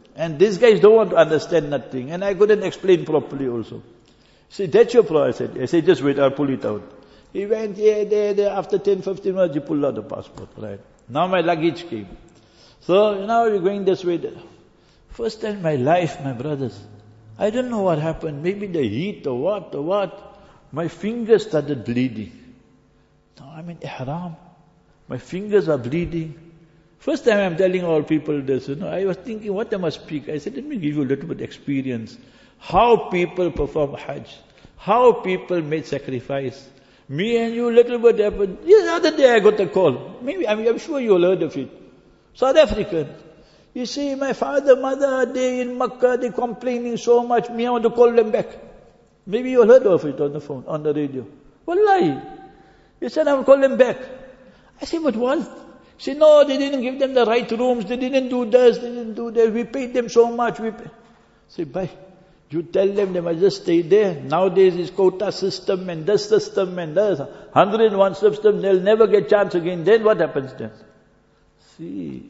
And these guys don't want to understand nothing. And I couldn't explain properly also. See, that's your problem. I said, just wait, I'll pull it out. He went here, there. After 10, 15 minutes, he pulled out the passport. Right. Now my luggage came. So now we're going this way. First time in my life, my brothers, I don't know what happened. Maybe the heat or what. My fingers started bleeding. Now I'm in ihram. My fingers are bleeding. First time I'm telling all people this, I was thinking what I must speak. I said, let me give you a little bit experience. How people perform Hajj. How people make sacrifice. Me and you, little bit happened. The other day I got a call. Maybe, I'm sure you all heard of it. South African. You see, my father, mother, they in Makkah, they complaining so much. Me, I want to call them back. Maybe you all heard of it on the phone, on the radio. Wallahi. He said, I will call them back. I said, but what? He said, no, they didn't give them the right rooms. They didn't do this, they didn't do that. We paid them so much. I said, bye. You tell them they must just stay there. Nowadays is quota system and this system and this. 101 system, they'll never get chance again. Then what happens then? See.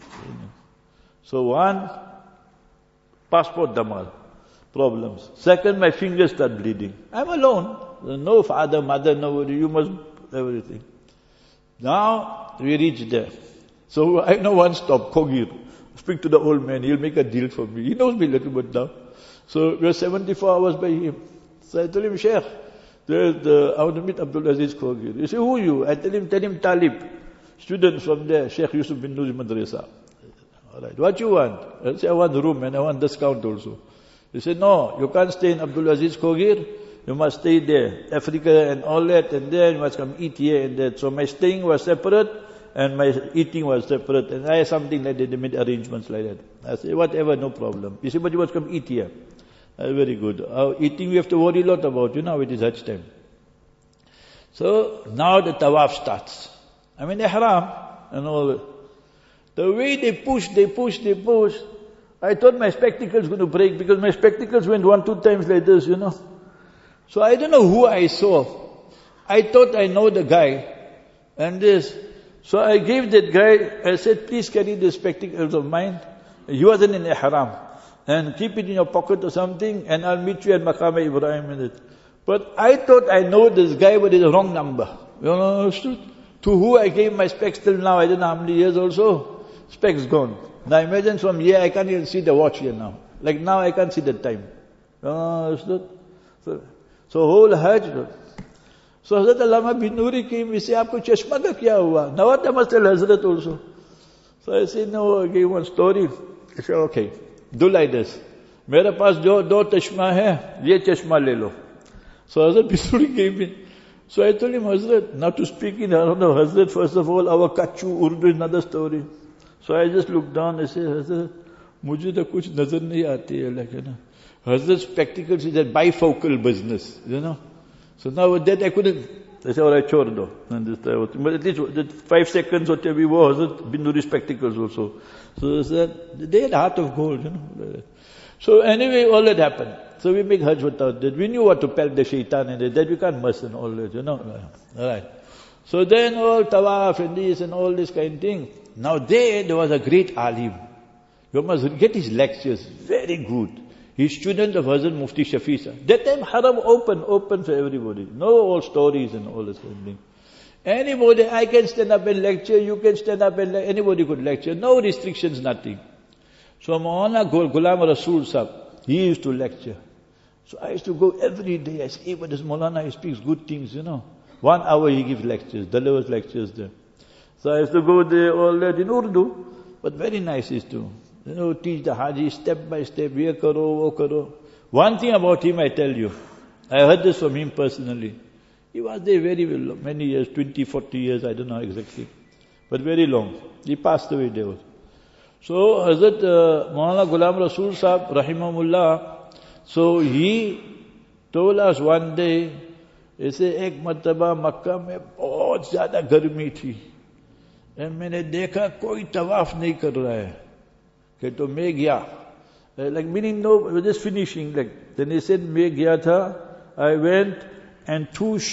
So one, passport damal. Problems. Second, my fingers start bleeding. I'm alone. There's no father, mother, nobody. You must, everything. Now, we reach there. So I know one stop, Kogir. Speak to the old man, he'll make a deal for me. He knows me a little bit now. So we are 74 hours by him. So I told him, Sheikh, I want to meet Abdul Aziz Kogir. He said, who are you? I tell him Talib. Student from there, Sheikh Yusuf bin Nuri Madrasa. Alright, what you want? I said, I want a room and I want discount also. He said, no, you can't stay in Abdul Aziz Kogir. You must stay there. Africa and all that, and then you must come eat here and that. So my staying was separate and my eating was separate. And I had something like that, they made arrangements like that. I said, whatever, no problem. He said, but you must come eat here. Very good. Eating we have to worry a lot about, it is Hajj time. So now the tawaf starts. I mean, ihram and all. The way they push. I thought my spectacles going to break because my spectacles went 1-2 times like this, So I don't know who I saw. I thought I know the guy. And this. So I gave that guy, I said, please carry the spectacles of mine. He wasn't in ihram. And keep it in your pocket or something, and I'll meet you at Maqam Ibrahim in it. But I thought I know this guy, but it's a wrong number. You understood? To who I gave my specs till now, I don't know how many years also. Specs gone. Now imagine from here, I can't even see the watch here now. Like now I can't see the time. You understood? So whole Hajj. So Hazrat Allama bin Nuri came, he said, aapko chashma ka kya hua? Now what I must tell Hazrat also. So I said, no, I gave one story. I said, okay. Do like this. मेरे पास जो 2 चश्मा है, ये चश्मा ले लो. So Hazrat Bisuri gave me. So I told him, Hazrat, not to speak in Hazrat, first of all, our Kachu Urdu is another story. So I just looked down, I said, Hazrat, मुझे तो कुछ नजर नहीं आती है, like, Hazrat spectacles is a bifocal business, So now with that I couldn't, I said, alright, chhod do. But at least the 5 seconds or we wore Hazrat bin Nuri spectacles also. So they had heart of gold, So anyway, all that happened. So we make Hajj without that. We knew what to pelt the shaitan and that we can't mess and all that, Alright. So then all tawaf and this and all this kind of thing. Now there was a great alim. You must get his lectures. Very good. He's student of Hazrat Mufti Shafi sir. That time haram open for everybody. No all stories and all this kind of thing. Anybody, I can stand up and lecture, you can stand up and anybody could lecture. No restrictions, nothing. So Maulana Ghulam Rasul Sahib, he used to lecture. So I used to go every day. I say, hey, but this Maulana, he speaks good things, 1 hour he gives lectures, delivers lectures there. So I used to go there, all that in Urdu, but very nice is to, teach the Haji step by step, ye karo, wo karo. One thing about him I tell you, I heard this from him personally. He was there very well, many years, 20, 40 years, I don't know exactly. But very long. He passed away there. So Hazrat Maulana Ghulam Rasul Sahib, Rahimahullah, so he told us one day, he said, ek martaba Makkah mein bahut zyada garmi thi. And मैंने देखा कोई तवाफ नहीं कर रहा है. कि तो मैं गया. Like meaning no, we're just finishing. Like then he said, मैं गया था. I went and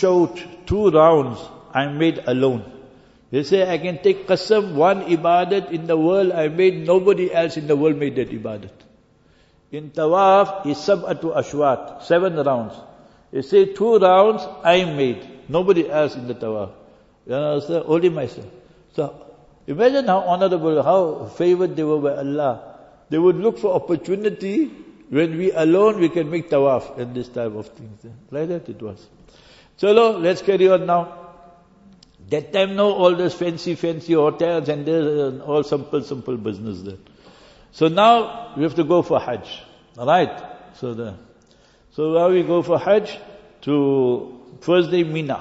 2 rounds I made alone. He said, I can take qasam, one ibadat in the world I made, nobody else in the world made that ibadat. In tawaf is sab'atu ashwat, 7 rounds. You say 2 rounds I made. Nobody else in the tawaf. You know, so only myself. So imagine how honorable, how favored they were by Allah. They would look for opportunity when we alone we can make tawaf and this type of things. Like that it was. Chalo, let's carry on now. That time no all this fancy hotels and there's all simple business there. So now we have to go for Hajj. Alright? So now we go for Hajj to first day Mina.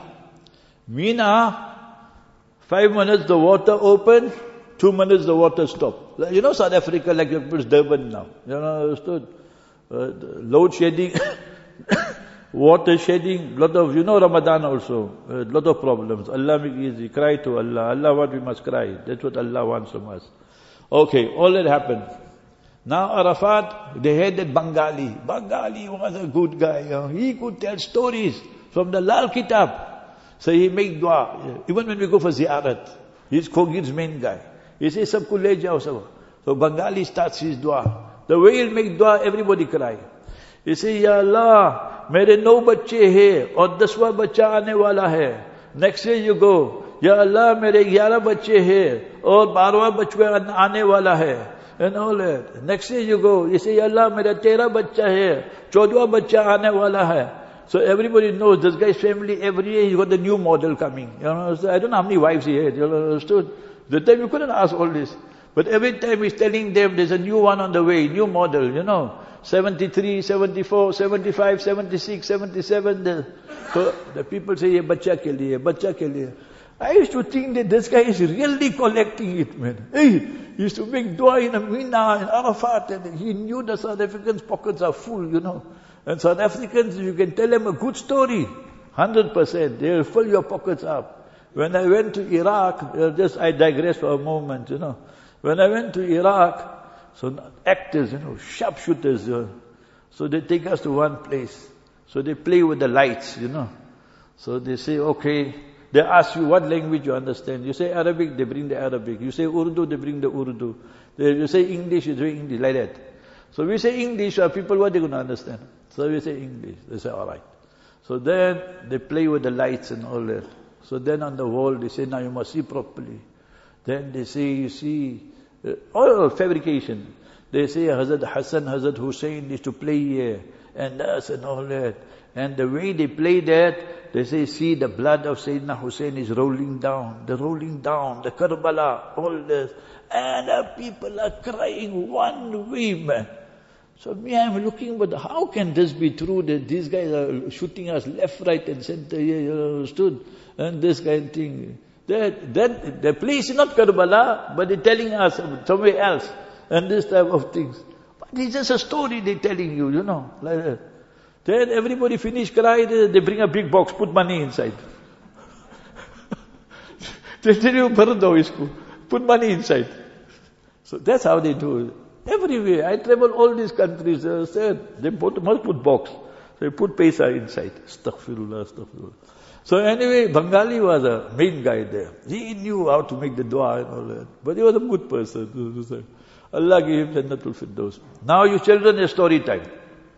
Mina, 5 minutes the water open, 2 minutes the water stop. You know South Africa like Durban now. You know, understood? Load shedding, water shedding, lot of, you know Ramadan also, lot of problems. Allah make easy, cry to Allah. Allah what we must cry. That's what Allah wants from us. Okay, all that happened. Now Arafat, they had that Bengali. Bengali was a good guy. You know. He could tell stories from the Lal Kitab. So he make dua. Even when we go for ziyarat, he's Kogir's main guy. He says, Sabko le jao sab. So Bengali starts his dua. The way he'll make dua, everybody cry. He says, Ya Allah, mere 9 bacche hai, aur 10waं baccha aane wala hai. Next day you go, Ya Allah, mere 11 bacche hai, aur 12waं bachwa aane wala hai. And all that. Next day you go, you say, Ya Allah, mera 13 bachcha hai, 14waं bachcha aane wala hai. So everybody knows this guy's family, every year he's got the new model coming. You know, so I don't know how many wives he had, you know, understood? The time you couldn't ask all this. But every time he's telling them there's a new one on the way, new model, you know. 73, 74, 75, 76, 77. So the people say, ye bacha ke liye. I used to think that this guy is really collecting it, man. Hey, he used to make dua in Mina, in Arafat, and he knew the South Africans' pockets are full, you know. And South Africans, you can tell them a good story, 100%, they will fill your pockets up. When I went to Iraq, I digress for a moment, you know. When I went to Iraq, so actors, you know, sharpshooters, so they take us to one place. So they play with the lights, you know. So they say, okay, they ask you what language you understand. You say Arabic, they bring the Arabic. You say Urdu, they bring the Urdu. You say English, you say English, like that. So we say English, people, what are they going to understand? So we say English. They say, alright. So then they play with the lights and all that. So then on the wall they say, now you must see properly. Then they say, you see, all fabrication. They say Hazrat Hassan, Hazrat Hussein used to play here, and us and all that. And the way they play that, they say, see the blood of Sayyidina Hussein is rolling down, the Karbala, all this. And the people are crying one way, man. So me, I'm looking, but how can this be true that these guys are shooting us left, right and center here, you understood? And this kind of thing. That the place is not Karbala, but they're telling us somewhere else. And this type of things. But it's just a story they're telling you, you know, like that. Then everybody finish crying, they bring a big box, put money inside. They tell you, put money inside. So that's how they do it. Everywhere. I travel all these countries, they must put box. They put paisa inside. Astaghfirullah. So anyway, Bengali was a main guy there. He knew how to make the dua and all that. But he was a good person. Allah gave him Jannatul Firdaus. Now you children, a story time.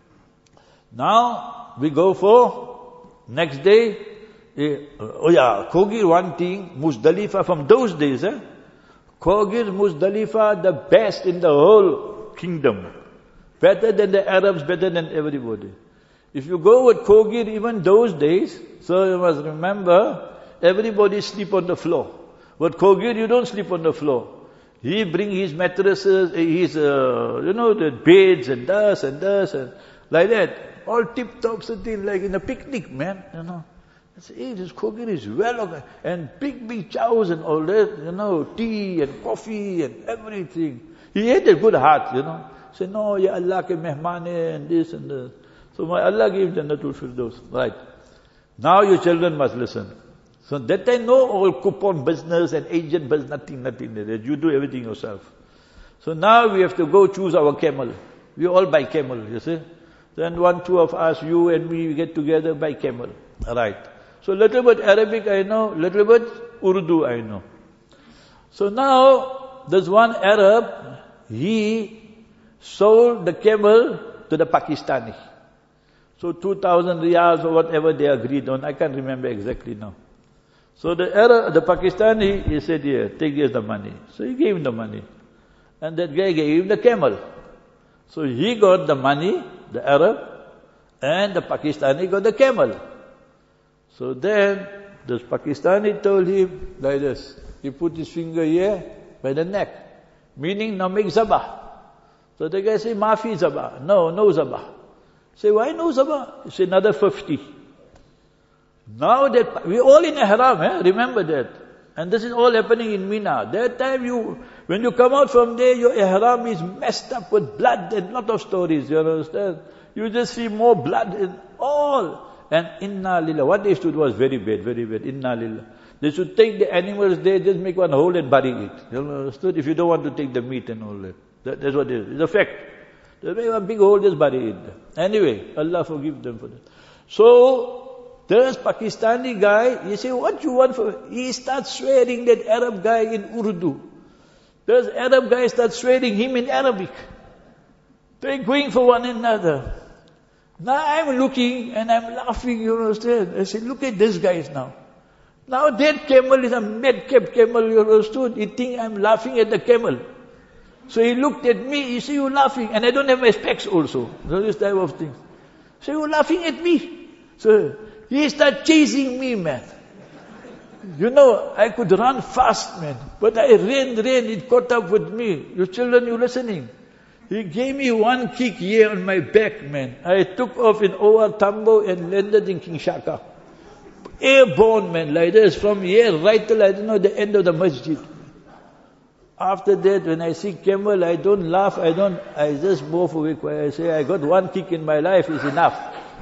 Now we go for next day. Kogir, one thing, Muzdalifa from those days. Kogir, Muzdalifa, the best in the whole kingdom. Better than the Arabs, better than everybody. If you go with Kogir, even those days, so you must remember, everybody sleep on the floor. But Kogir, you don't sleep on the floor. He bring his mattresses, his, the beds and this and like that. All tip-top sitting like in a picnic, man, you know. I say, hey, this Kogir is well organized. And big chows and all that, tea and coffee and everything. He had a good heart, you know. Say, no, ya Allah ke mehmane and this and this. So my Allah gave Jannatul Firdaus. Right. Now you children must listen. So that time no all coupon business and agent business, nothing like that. You do everything yourself. So now we have to go choose our camel. We all buy camel, you see. Then 1, 2 of us, you and me, we get together, buy camel. Right. So little bit Arabic I know, little bit Urdu I know. So now, there's one Arab, he sold the camel to the Pakistani. So 2,000 riyals or whatever they agreed on, I can't remember exactly now. So the Pakistani, he said, "Yeah, take here's the money." So he gave him the money. And that guy gave him the camel. So he got the money, the Arab, and the Pakistani got the camel. So then, this Pakistani told him like this. He put his finger here by the neck, meaning now make zabah. So the guy said, "Mafi zabah." No zabah. Say, "Why no zabah?" He said, "Another 50. Now that, we all in ihram, remember that. And this is all happening in Mina. That time when you come out from there, your ihram is messed up with blood and lot of stories, you understand? You just see more blood and all. And inna lillah, what they stood was very bad, inna lillah. They should take the animals there, just make one hole and bury it. You understood? If you don't want to take the meat and all that. That's what it is. It's a fact. They make one big hole, just bury it. Anyway, Allah forgive them for that. So, there's Pakistani guy, he say, "What you want for?" He starts swearing that Arab guy in Urdu. There's Arab guy starts swearing him in Arabic. They're going for one another. Now I'm looking and I'm laughing, you understand? I say, "Look at these guys now. Now that camel is a madcap camel, you understood? He think I'm laughing at the camel. So he looked at me, he said, "You laughing?" And I don't have my specs also. So this type of thing. So you laughing at me? So he started chasing me, man. You know, I could run fast, man. But I ran, it caught up with me. You children, you listening? He gave me one kick here on my back, man. I took off in Owa Tambo and landed in King Shaka. Airborne, man, like this, from here right till, I don't know, the end of the masjid. After that, when I see camel, I don't laugh, I just move away quiet. I say, I got one kick in my life, is enough.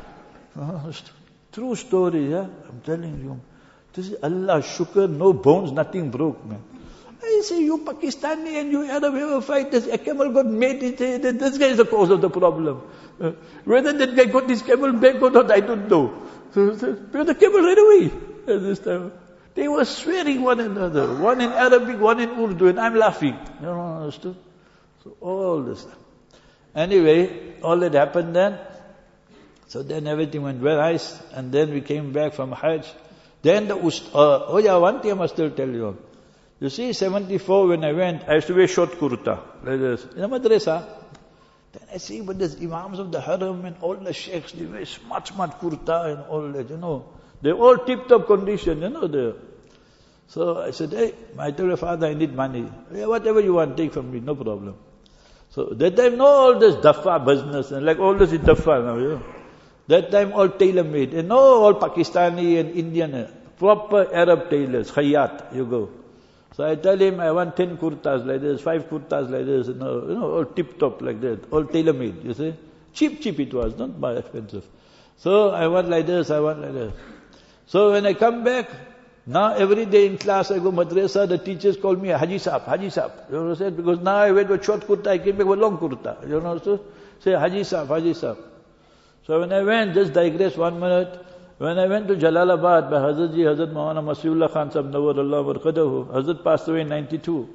True story, yeah? I'm telling you. This is Allah, shukr, no bones, nothing broke, man. I say, you Pakistani and you Arab have a fight, this camel got made, this guy is the cause of the problem. Whether that guy got his camel back or not, I don't know. So the camel ran away at this time. They were swearing one another, one in Arabic, one in Urdu, and I'm laughing. You understood? So all this. Anyway, all that happened then. So then everything went well, nice, and then we came back from Hajj. Then one thing I must still tell you. You see, 74 when I went, I used to wear short kurta, like this, in a madrasa. Then I see, but there's imams of the haram and all the sheikhs, they wear smart kurta and all that, you know. They're all tip-top condition, you know. So I said, "Hey, I told your father I need money." "Yeah, whatever you want, take from me, no problem." So that time, no all this daffa business, and like all this is daffa now, you know. That time all tailor-made, and no all Pakistani and Indian, proper Arab tailors, khayyat, you go. So I tell him, I want 10 kurtas like this, 5 kurtas like this, you know, all tip-top like that, all tailor-made, you see. Cheap it was, not much expensive. So I want like this, I want like this. So when I come back, now every day in class I go madrasa, the teachers call me Haji Saab. You understand? Because now I went with short kurta, I came back with long kurta. You know, so say Haji Saab. So when I went, just digress 1 minute, when I went to Jalalabad by Hazrat Maulana Masihullah Khan Sahib Nawwarullah Barkadahu, Hazrat passed away in 92.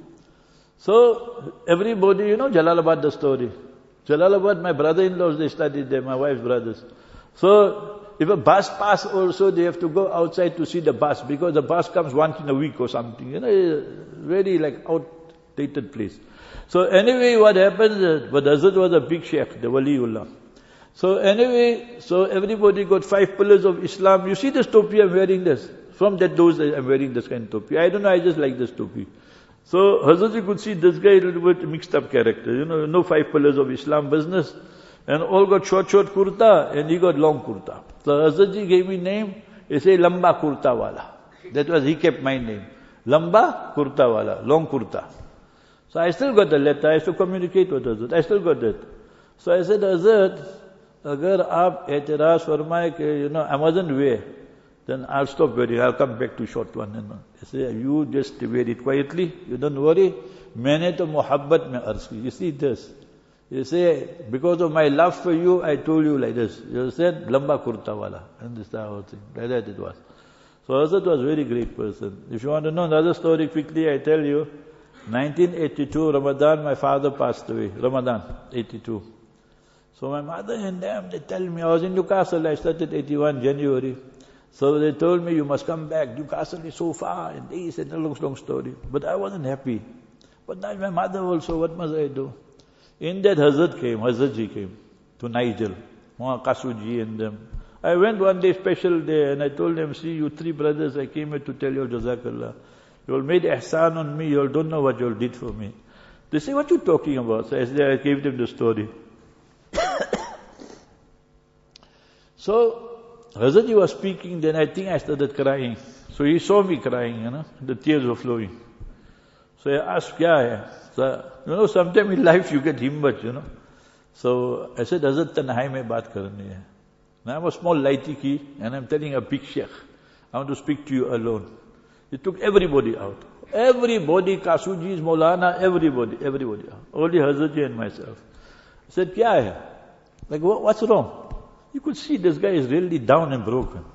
So everybody, you know Jalalabad the story. Jalalabad, my brother-in-laws, they studied there, my wife's brothers. So if a bus pass also, they have to go outside to see the bus, because the bus comes once in a week or something. You know, very like outdated place. So anyway, what happens, but Hazrat was a big sheikh, the Waliullah. So anyway, so everybody got 5 pillars of Islam. You see this topi, I'm wearing this. From that those I'm wearing this kind of topi. I don't know, I just like this topi. So Hazrat could see this guy a little bit mixed up character. You know, no 5 pillars of Islam business. And all got short kurta, and he got long kurta. So Hazrat gave me name, he said Lamba Kurta Wala. That was, he kept my name. Lamba Kurta Wala, long kurta. So I still got the letter, I used to communicate with Hazrat. I still got that. So I said, Hazrat, agar aap e'tiraz farmaye ke, you know, I wasn't wear, then I'll stop wearing, I'll come back to short one. You know. I say, you just wear it quietly, you don't worry. Maine to muhabbat mein arz ki. You see this. You say, because of my love for you, I told you like this. You said, lamba kurta wala. And this whole thing. Like that it was. So Hazrat was a very great person. If you want to know another story quickly, I tell you. 1982, Ramadan, my father passed away. Ramadan, 82. So my mother and them, they tell me, I was in Newcastle, I started 81 January. So they told me, you must come back. Newcastle is so far, and this, and a long story. But I wasn't happy. But now my mother also, what must I do? In that Hazratji came to Nigel, Kasuji and them. I went one day, special day, and I told them, see, you three brothers, I came here to tell you, Jazakallah. You all made ihsan on me, you all don't know what you all did for me. They say, what you talking about? So I gave them the story. So, Hazratji was speaking, then I think I started crying. So he saw me crying, the tears were flowing. So I asked, kya hai? So, sometime in life you get himmat, So I said, Hazrat tanhai mein baat karni hai. Now I'm a small laiti ki, and I'm telling a big sheikh, I want to speak to you alone. He took everybody out. Everybody, Kasujis, Maulana, everybody out. Only Hazratji and myself. I said, kya hai? Like, what's wrong? You could see this guy is really down and broken.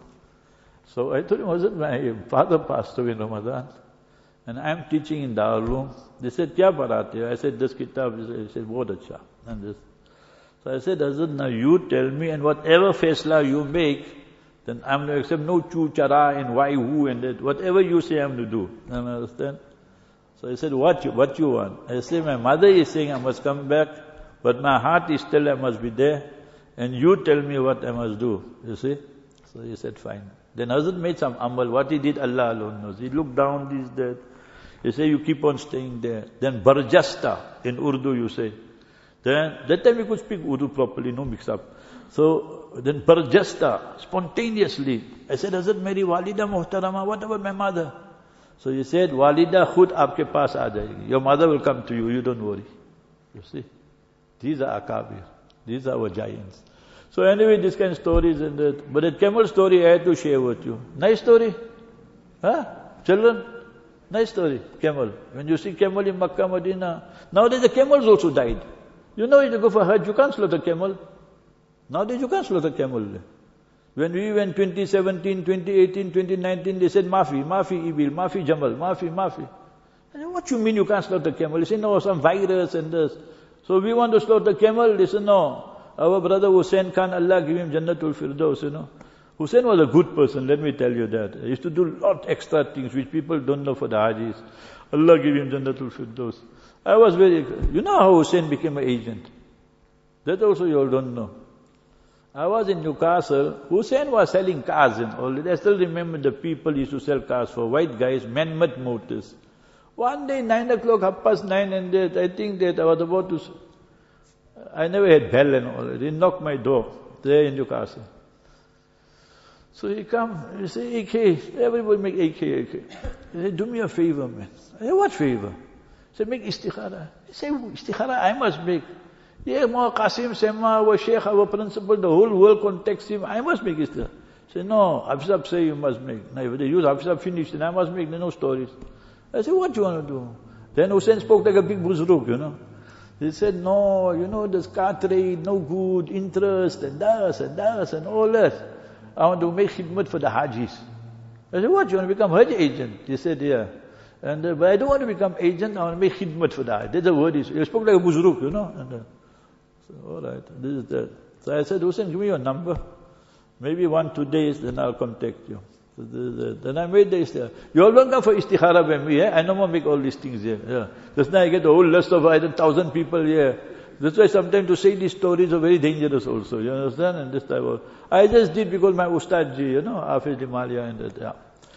So I told him, Hazrat, my father passed away in Ramadan, and I'm teaching in Darul. They said, kya parate ho? I said, this kitab. He said, bahut acha. And this. So I said, Hazrat, now you tell me, and whatever faisla you make, then I'm going to accept no chu, chara, and why, who, and that. Whatever you say, I'm going to do. You understand? So I said, what you want? I said, my mother is saying I must come back, but my heart is still I must be there, and you tell me what I must do. You see? So he said, fine. Then Hazrat made some amal. What he did, Allah alone knows. He looked down, this, that. He said, you keep on staying there. Then barjasta, in Urdu you say. Then, that time we could speak Urdu properly, no mix up. So, then barjasta, spontaneously. I said, Hazrat, meri walida muhtarama, what about my mother? So he said, walida khud aapke paas aa jayegi. Your mother will come to you, you don't worry. You see? These are akabir. These are our giants. So anyway, this kind of stories and that. But that camel story I had to share with you. Nice story? Huh? Children? Nice story. Camel. When you see camel in Makkah, Medina. Nowadays the camels also died. You know, if you go for Hajj, you can't slaughter camel. Nowadays you can't slaughter camel. When we went 2017, 2018, 2019, they said, Mafi, Ibil, Mafi, Jamal, Mafi. I said, what you mean you can't slaughter camel? They said, no, some virus and this. So we want to slaughter camel. They said, no. Our brother Hussain Khan, Allah give him Jannatul Firdaus, Hussain was a good person, let me tell you that. He used to do lot extra things which people don't know for the Hajis. Allah give him Jannatul Firdaus. I was very, you know how Hussain became an agent? That also you all don't know. I was in Newcastle. Hussain was selling cars and all that. I still remember the people used to sell cars for white guys, Man-Made Motors. One day, 9 o'clock, 9:30, and that, I think that I was about to, I never had bell and all that. He knocked my door, there in Newcastle. So he come, he say, AK, everybody make AK. He said, do me a favor, man. I said, what favor? He said, make istikhara. He said, istikhara I must make. Yeah, Maw Qasim Sema, our sheikh, our principal, the whole world contacts him, I must make istikhara. He said, no, Hafsab say you must make. Now if they use Hafsab finished, then I must make, no stories. I said, what do you want to do? Then Hussain spoke like a big buzruk, He said, no, this car trade, no good, interest, and das, and all that. I want to make khidmat for the Hajis. I said, what, you want to become Hajj agent? He said, yeah. But I don't want to become agent, I want to make khidmat for the Hajj. That's the word he said. He spoke like a buzruk, So, all right, this is that. So I said, Hussain, give me your number. Maybe 1-2 days, then I'll contact you. So then I made the istikhara. You all don't come for istikhara by me, I no more make all these things here. Yeah. Just now I get a whole list of either 1,000 people here. That's why sometimes to say these stories are very dangerous also, you understand? And this type of, I just did because my Ustad ji, Hafiz Himalaya and that, yeah.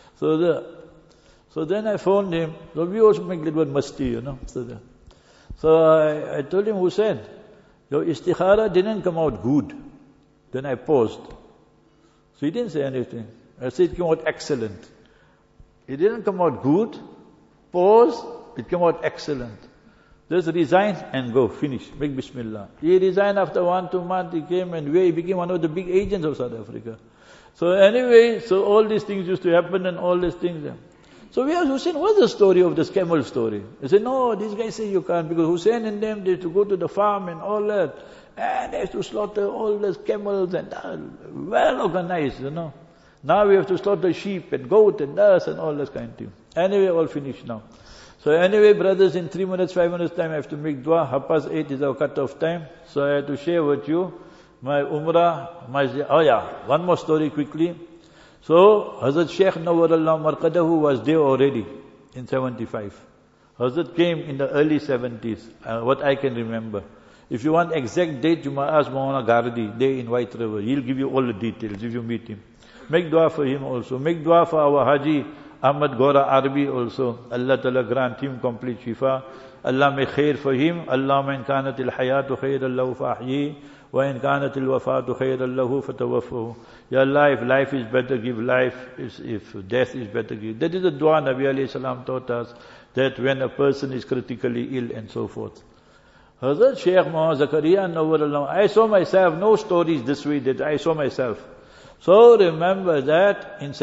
So then I phoned him. So we also make little masti, So I told him, Hussain, your istikhara didn't come out good. Then I paused. So he didn't say anything. I said it came out excellent. It didn't come out good. Pause. It came out excellent. Just resign and go. Finish. Make Bismillah. He resigned after 1-2 months. He came and he became one of the big agents of South Africa. So anyway, so all these things used to happen and all these things. So we asked Hussain, what's the story of this camel story? He said, no, these guys say you can't because Hussain and them, they used to go to the farm and all that. And they used to slaughter all those camels and well organized, Now we have to slaughter sheep and goat and this and all this kind of thing. Anyway, all finished now. So anyway, brothers, in 3 minutes, 5 minutes time, I have to make dua. 8:30 is our cut-off time. So I have to share with you my umrah, one more story quickly. So Hazrat Shaykh Nawwarallah Marqadahu was there already in 75. Hazrat came in the early 70s, what I can remember. If you want exact date, you might ask Maulana Gardi, there in White River. He'll give you all the details if you meet him. Make dua for him also. Make dua for our Haji Ahmad Gora Arbi also. Allah Ta'ala grant him complete shifa. Allah may khair for him. Allahumma in kanatil hayatu khairan lahu fa'ahyi. Wa in kanatil wafatu khairan lahu fatawaffahu. Ya Allah, if life is better, give life. If death is better, give. That is the dua Nabi alayhi salam taught us, that when a person is critically ill and so forth. Hazrat Shaykh Muhammad Zakaria Nawwarallah, I saw myself, no stories this way, that I saw myself. So remember that in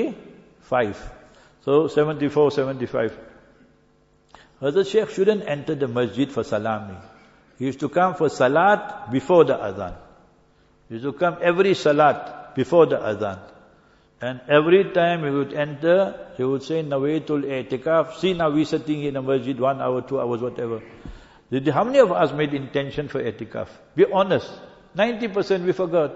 75, so 74, 75, Hazrat Shaykh shouldn't enter the masjid for salami. He used to come for salat before the adhan. He used to come every salat before the adhan. And every time he would enter, he would say, Nawaitul i'tikaf. See, now we sitting in a masjid 1 hour, 2 hours, whatever. How many of us made intention for i'tikaf? Be honest. 90% we forgot.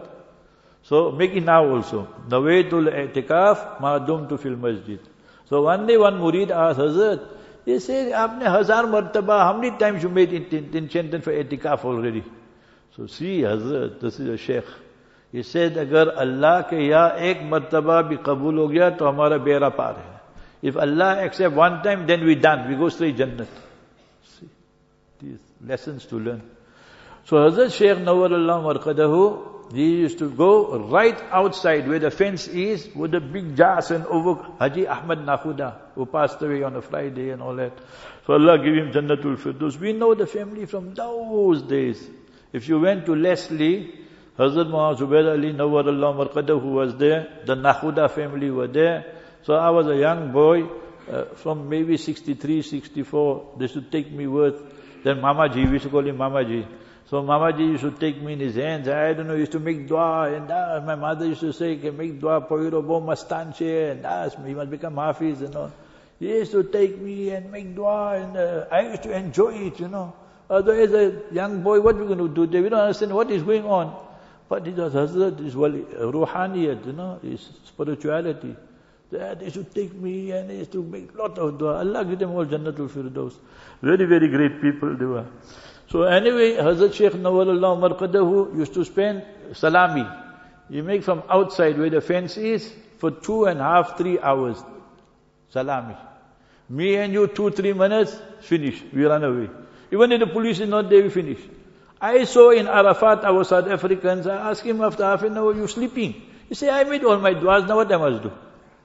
So make it now also. Nawaitul i'tikaf ma'adumtu fil masjid. So one day one murid asked Hazrat, he said, Aapne 1000 martaba, how many times you made intention for i'tikaf already? So see Hazrat, this is a sheikh. He said, agar Allah ke ya ek martaba bhi qabul ho gaya, to hamara bera par hai. If Allah accept one time, then we done. We go straight Jannat. See, these lessons to learn. So Hazrat Shaykh Nawwarallah Marqadahu, he used to go right outside where the fence is, with the big jars and over Haji Ahmad Nakhuda, who passed away on a Friday and all that. So Allah give him Jannatul Firdaus. We know the family from those days. If you went to Leslie, Hazrat Muhammad Zubair Ali Nawwarallah Marqadahu was there, the Nakhuda family were there. So I was a young boy, from maybe 63, 64, they used to take me with, then Mamaji, we used to call him Mamaji. So Mamaji used to take me in his hands, I don't know, used to make dua, and my mother used to say, make dua, Poiro Bo Mastanche, and ask me, he must become Hafiz and all. He used to take me and make dua, and I used to enjoy it, Although as a young boy, what are we going to do there? We don't understand what is going on. But it was Hazrat, his ruhaniyat, his spirituality. That they should take me and they used to make lot of dua. Allah give them all Jannatul Firdaus. Very, very great people they were. So anyway, Hazrat Shaykh Nawwarallah Marqadahu used to spend salami. You make from outside where the fence is for 2.5, 3 hours. Salami. Me and you 2-3 minutes, finish. We run away. Even if the police is not there, we finish. I saw in Arafat, our South Africans, I asked him after half an hour, you sleeping? He said, I made all my duas, now what I must do?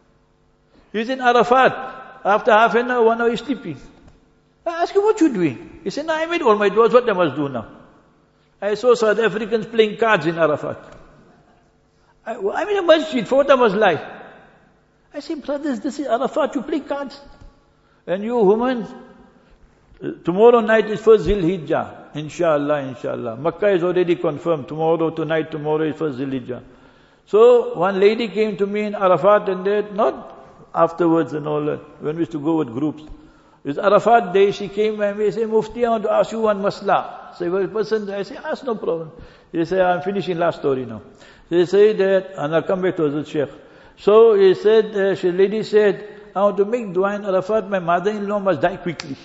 He's in Arafat. After half an hour, 1 hour, he's sleeping. I asked him, what you doing? He said, no, I made all my duas, what I must do now? I saw South Africans playing cards in Arafat. I'm in a masjid, for what I must lie? I said, brothers, this is Arafat, you play cards. And you women, tomorrow night is first Zil Hijjah. Inshallah. Makkah is already confirmed. Tomorrow is first Zil Hijjah. So one lady came to me in Arafat and that, not afterwards and all that, when we used to go with groups. It's Arafat day, she came and we say, Mufti, I want to ask you one masla. So well, person, I say, ask no problem. He said, I'm finishing last story now. They say that, and I'll come back to Hazrat Shaykh. So he said, the lady said, I want to make dua in Arafat, my mother-in-law must die quickly.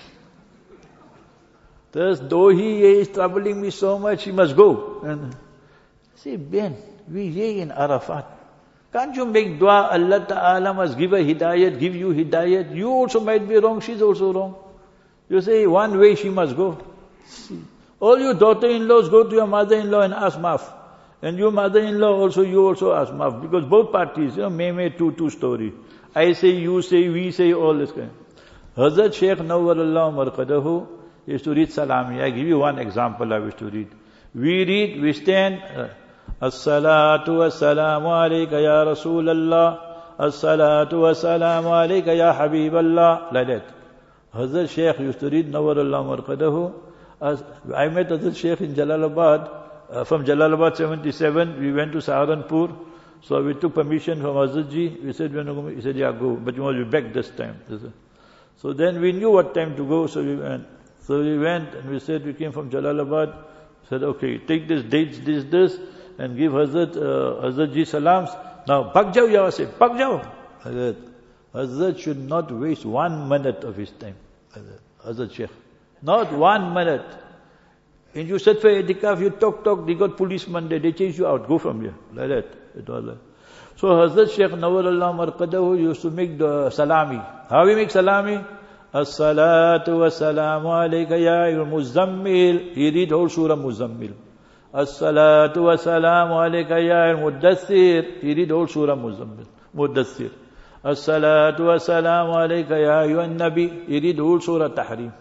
Thus, though he is troubling me so much, he must go. And I say, Ben, we here in Arafat. Can't you make dua? Allah Ta'ala must give you hidayat. You also might be wrong, she's also wrong. You say, one way she must go. See. All your daughter-in-laws go to your mother-in-law and ask maaf. And your mother-in-law you also ask maaf. Because both parties, may two story. I say, you say, we say, all this kind. Hazrat Shaykh Nawwarallah Marqadahu used to read Salami. I give you one example I wish to read. We stand, As-salatu was-salamu alayka ya Rasulallah, As-salatu was-salamu alayka ya Habiballah, like that. Hazrat Shaykh used to read Nawwarallah Marqadahu. I met Hazrat Shaykh in Jalalabad, from Jalalabad 77, we went to Saharanpur. So we took permission from Hazrat Ji. We said, he said, yeah, go, but you must be back this time. So then we knew what time to go, so we went. So we went and we said, we came from Jalalabad. Said, okay, take this dates, this, and give Hazrat Ji salams. Now, bhag jao yahan se, bhag jao. Hazrat should not waste 1 minute of his time. Hazrat Sheikh. Not 1 minute. And you said for itikaf, you talk, they got policemen there, they chase you out, go from here. Like that. It was like. So Hazrat Sheikh Nawwarallah Marqadahu used to make the salami. How we make salami? As-salatu wa-salamu alayka ya al-muzammil. He read whole surah Muzammil. As-salatu wa-salamu alayka ya al-muddathir. He read whole surah Muddathir. As-salatu wa-salamu alayka ya ayyuhan nabi. He read whole surah Tahrim.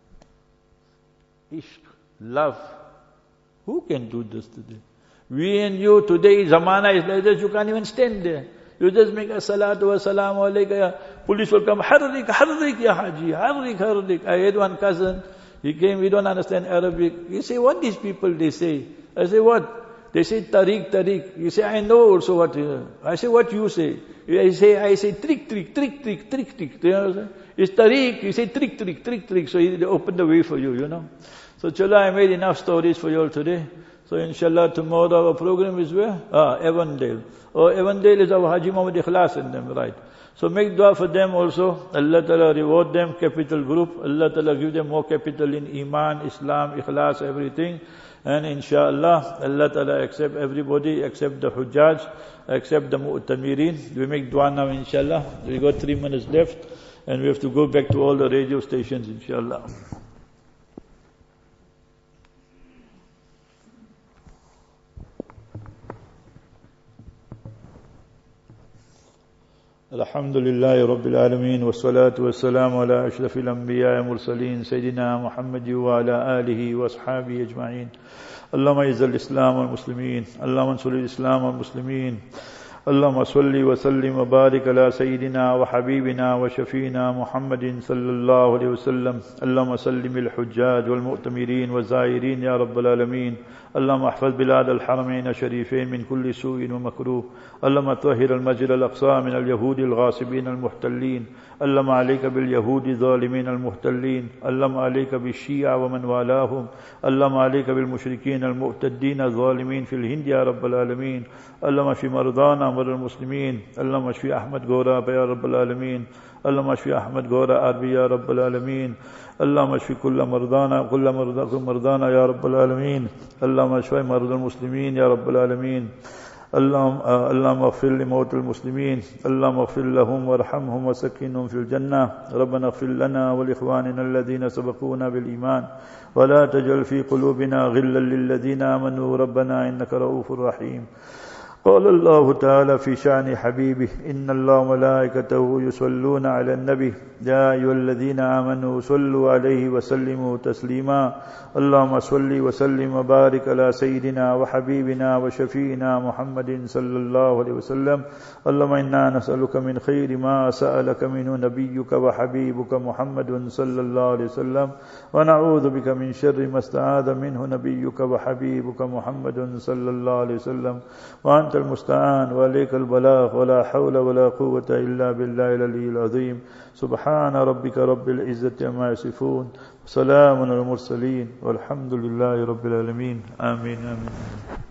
Ishq, love. Who can do this today? We and you today, zamana is like this, you can't even stand there. You just make a salatu wa salamu alayka ya. Police will come, harrik ya haji, harrik. I had one cousin, he came, we don't understand Arabic. You say, what these people they say? I say, what? They say tariq. You say, I know also what. I say, what you say? I say trick. You know? It's tariq, you say trick. So they open the way for you, you know. So chala, I made enough stories for you all today. So inshallah tomorrow our program is where? Avondale. Avondale is our Haji Muhammad Ikhlas in them, right? So make dua for them also. Allah Ta'ala reward them, capital group. Allah Ta'ala give them more capital in Iman, Islam, Ikhlas, everything. And inshallah, Allah Ta'ala accept everybody, accept the Hujjaj, accept the Mu'tamirin. We make dua now inshallah. We got 3 minutes left. And we have to go back to all the radio stations inshallah. Alhamdulillahi Rabbil Alameen wa salatu wa salamu ala ashrafil anbiya wa mursaleen Sayyidina Muhammad wa ala alihi wa ashabihi ajma'in. Allahumma izzal Islam wal Muslimin. Allahumma ansur Islam wal Muslimin. اللهم صل وسلم وبارك على سيدنا وحبيبنا وشفينا محمد صلى الله عليه وسلم. اللهم سلم الحجاج والمؤتمرين والزائرين يا رب العالمين. اللهم احفظ بلاد الحرمين الشريفين من كل سوء ومكروه. اللهم طهر المسجد الأقصى من اليهود الغاصبين المحتلين. اللهم عليك باليهود الظالمين المحتلين. اللهم عليك بالشيعة ومن والاهم. اللهم عليك بالمشركين المؤتدين الظالمين في الهند يا رب العالمين. اللهم اشف مرضانا ومرضى المسلمين. اللهم اشف أحمد غورا يا رب العالمين. اللهم اشف أحمد غورا أربي يا رب العالمين. اللهم اشف كل مرضانا يا رب العالمين. اللهم اشف مرضى المسلمين يا رب العالمين. اللهم اغفر لموتى المسلمين. اللهم اغفر لهم وارحمهم وسكنهم في الجنة. ربنا اغفر لنا ولإخواننا الذين سبقونا بالإيمان ولا تجعل في قلوبنا غلا للذين آمنوا ربنا إنك رؤوف رحيم. قال الله تعالى في شأن حبيبه إن الله وملائكته يصلون على النبي يا أيها الذين آمنوا صلوا عليه وسلموا تسليما. اللهم صل وسلم وبارك على سيدنا وحبيبنا وشفينا محمد صلى الله عليه وسلم. اللهم إنا نسألك من خير ما سألك منه نبيك وحبيبك محمد صلى الله عليه وسلم ونعوذ بك من شر ما استعاذ منه نبيك وحبيبك محمد صلى الله عليه وسلم. وأنت المستعان وعليك البلاغ ولا حول ولا قوة إلا بالله العلي العظيم. سبحان ربك رب العزة عما يصفون وسلام على المرسلين والحمد لله رب العالمين. آمين.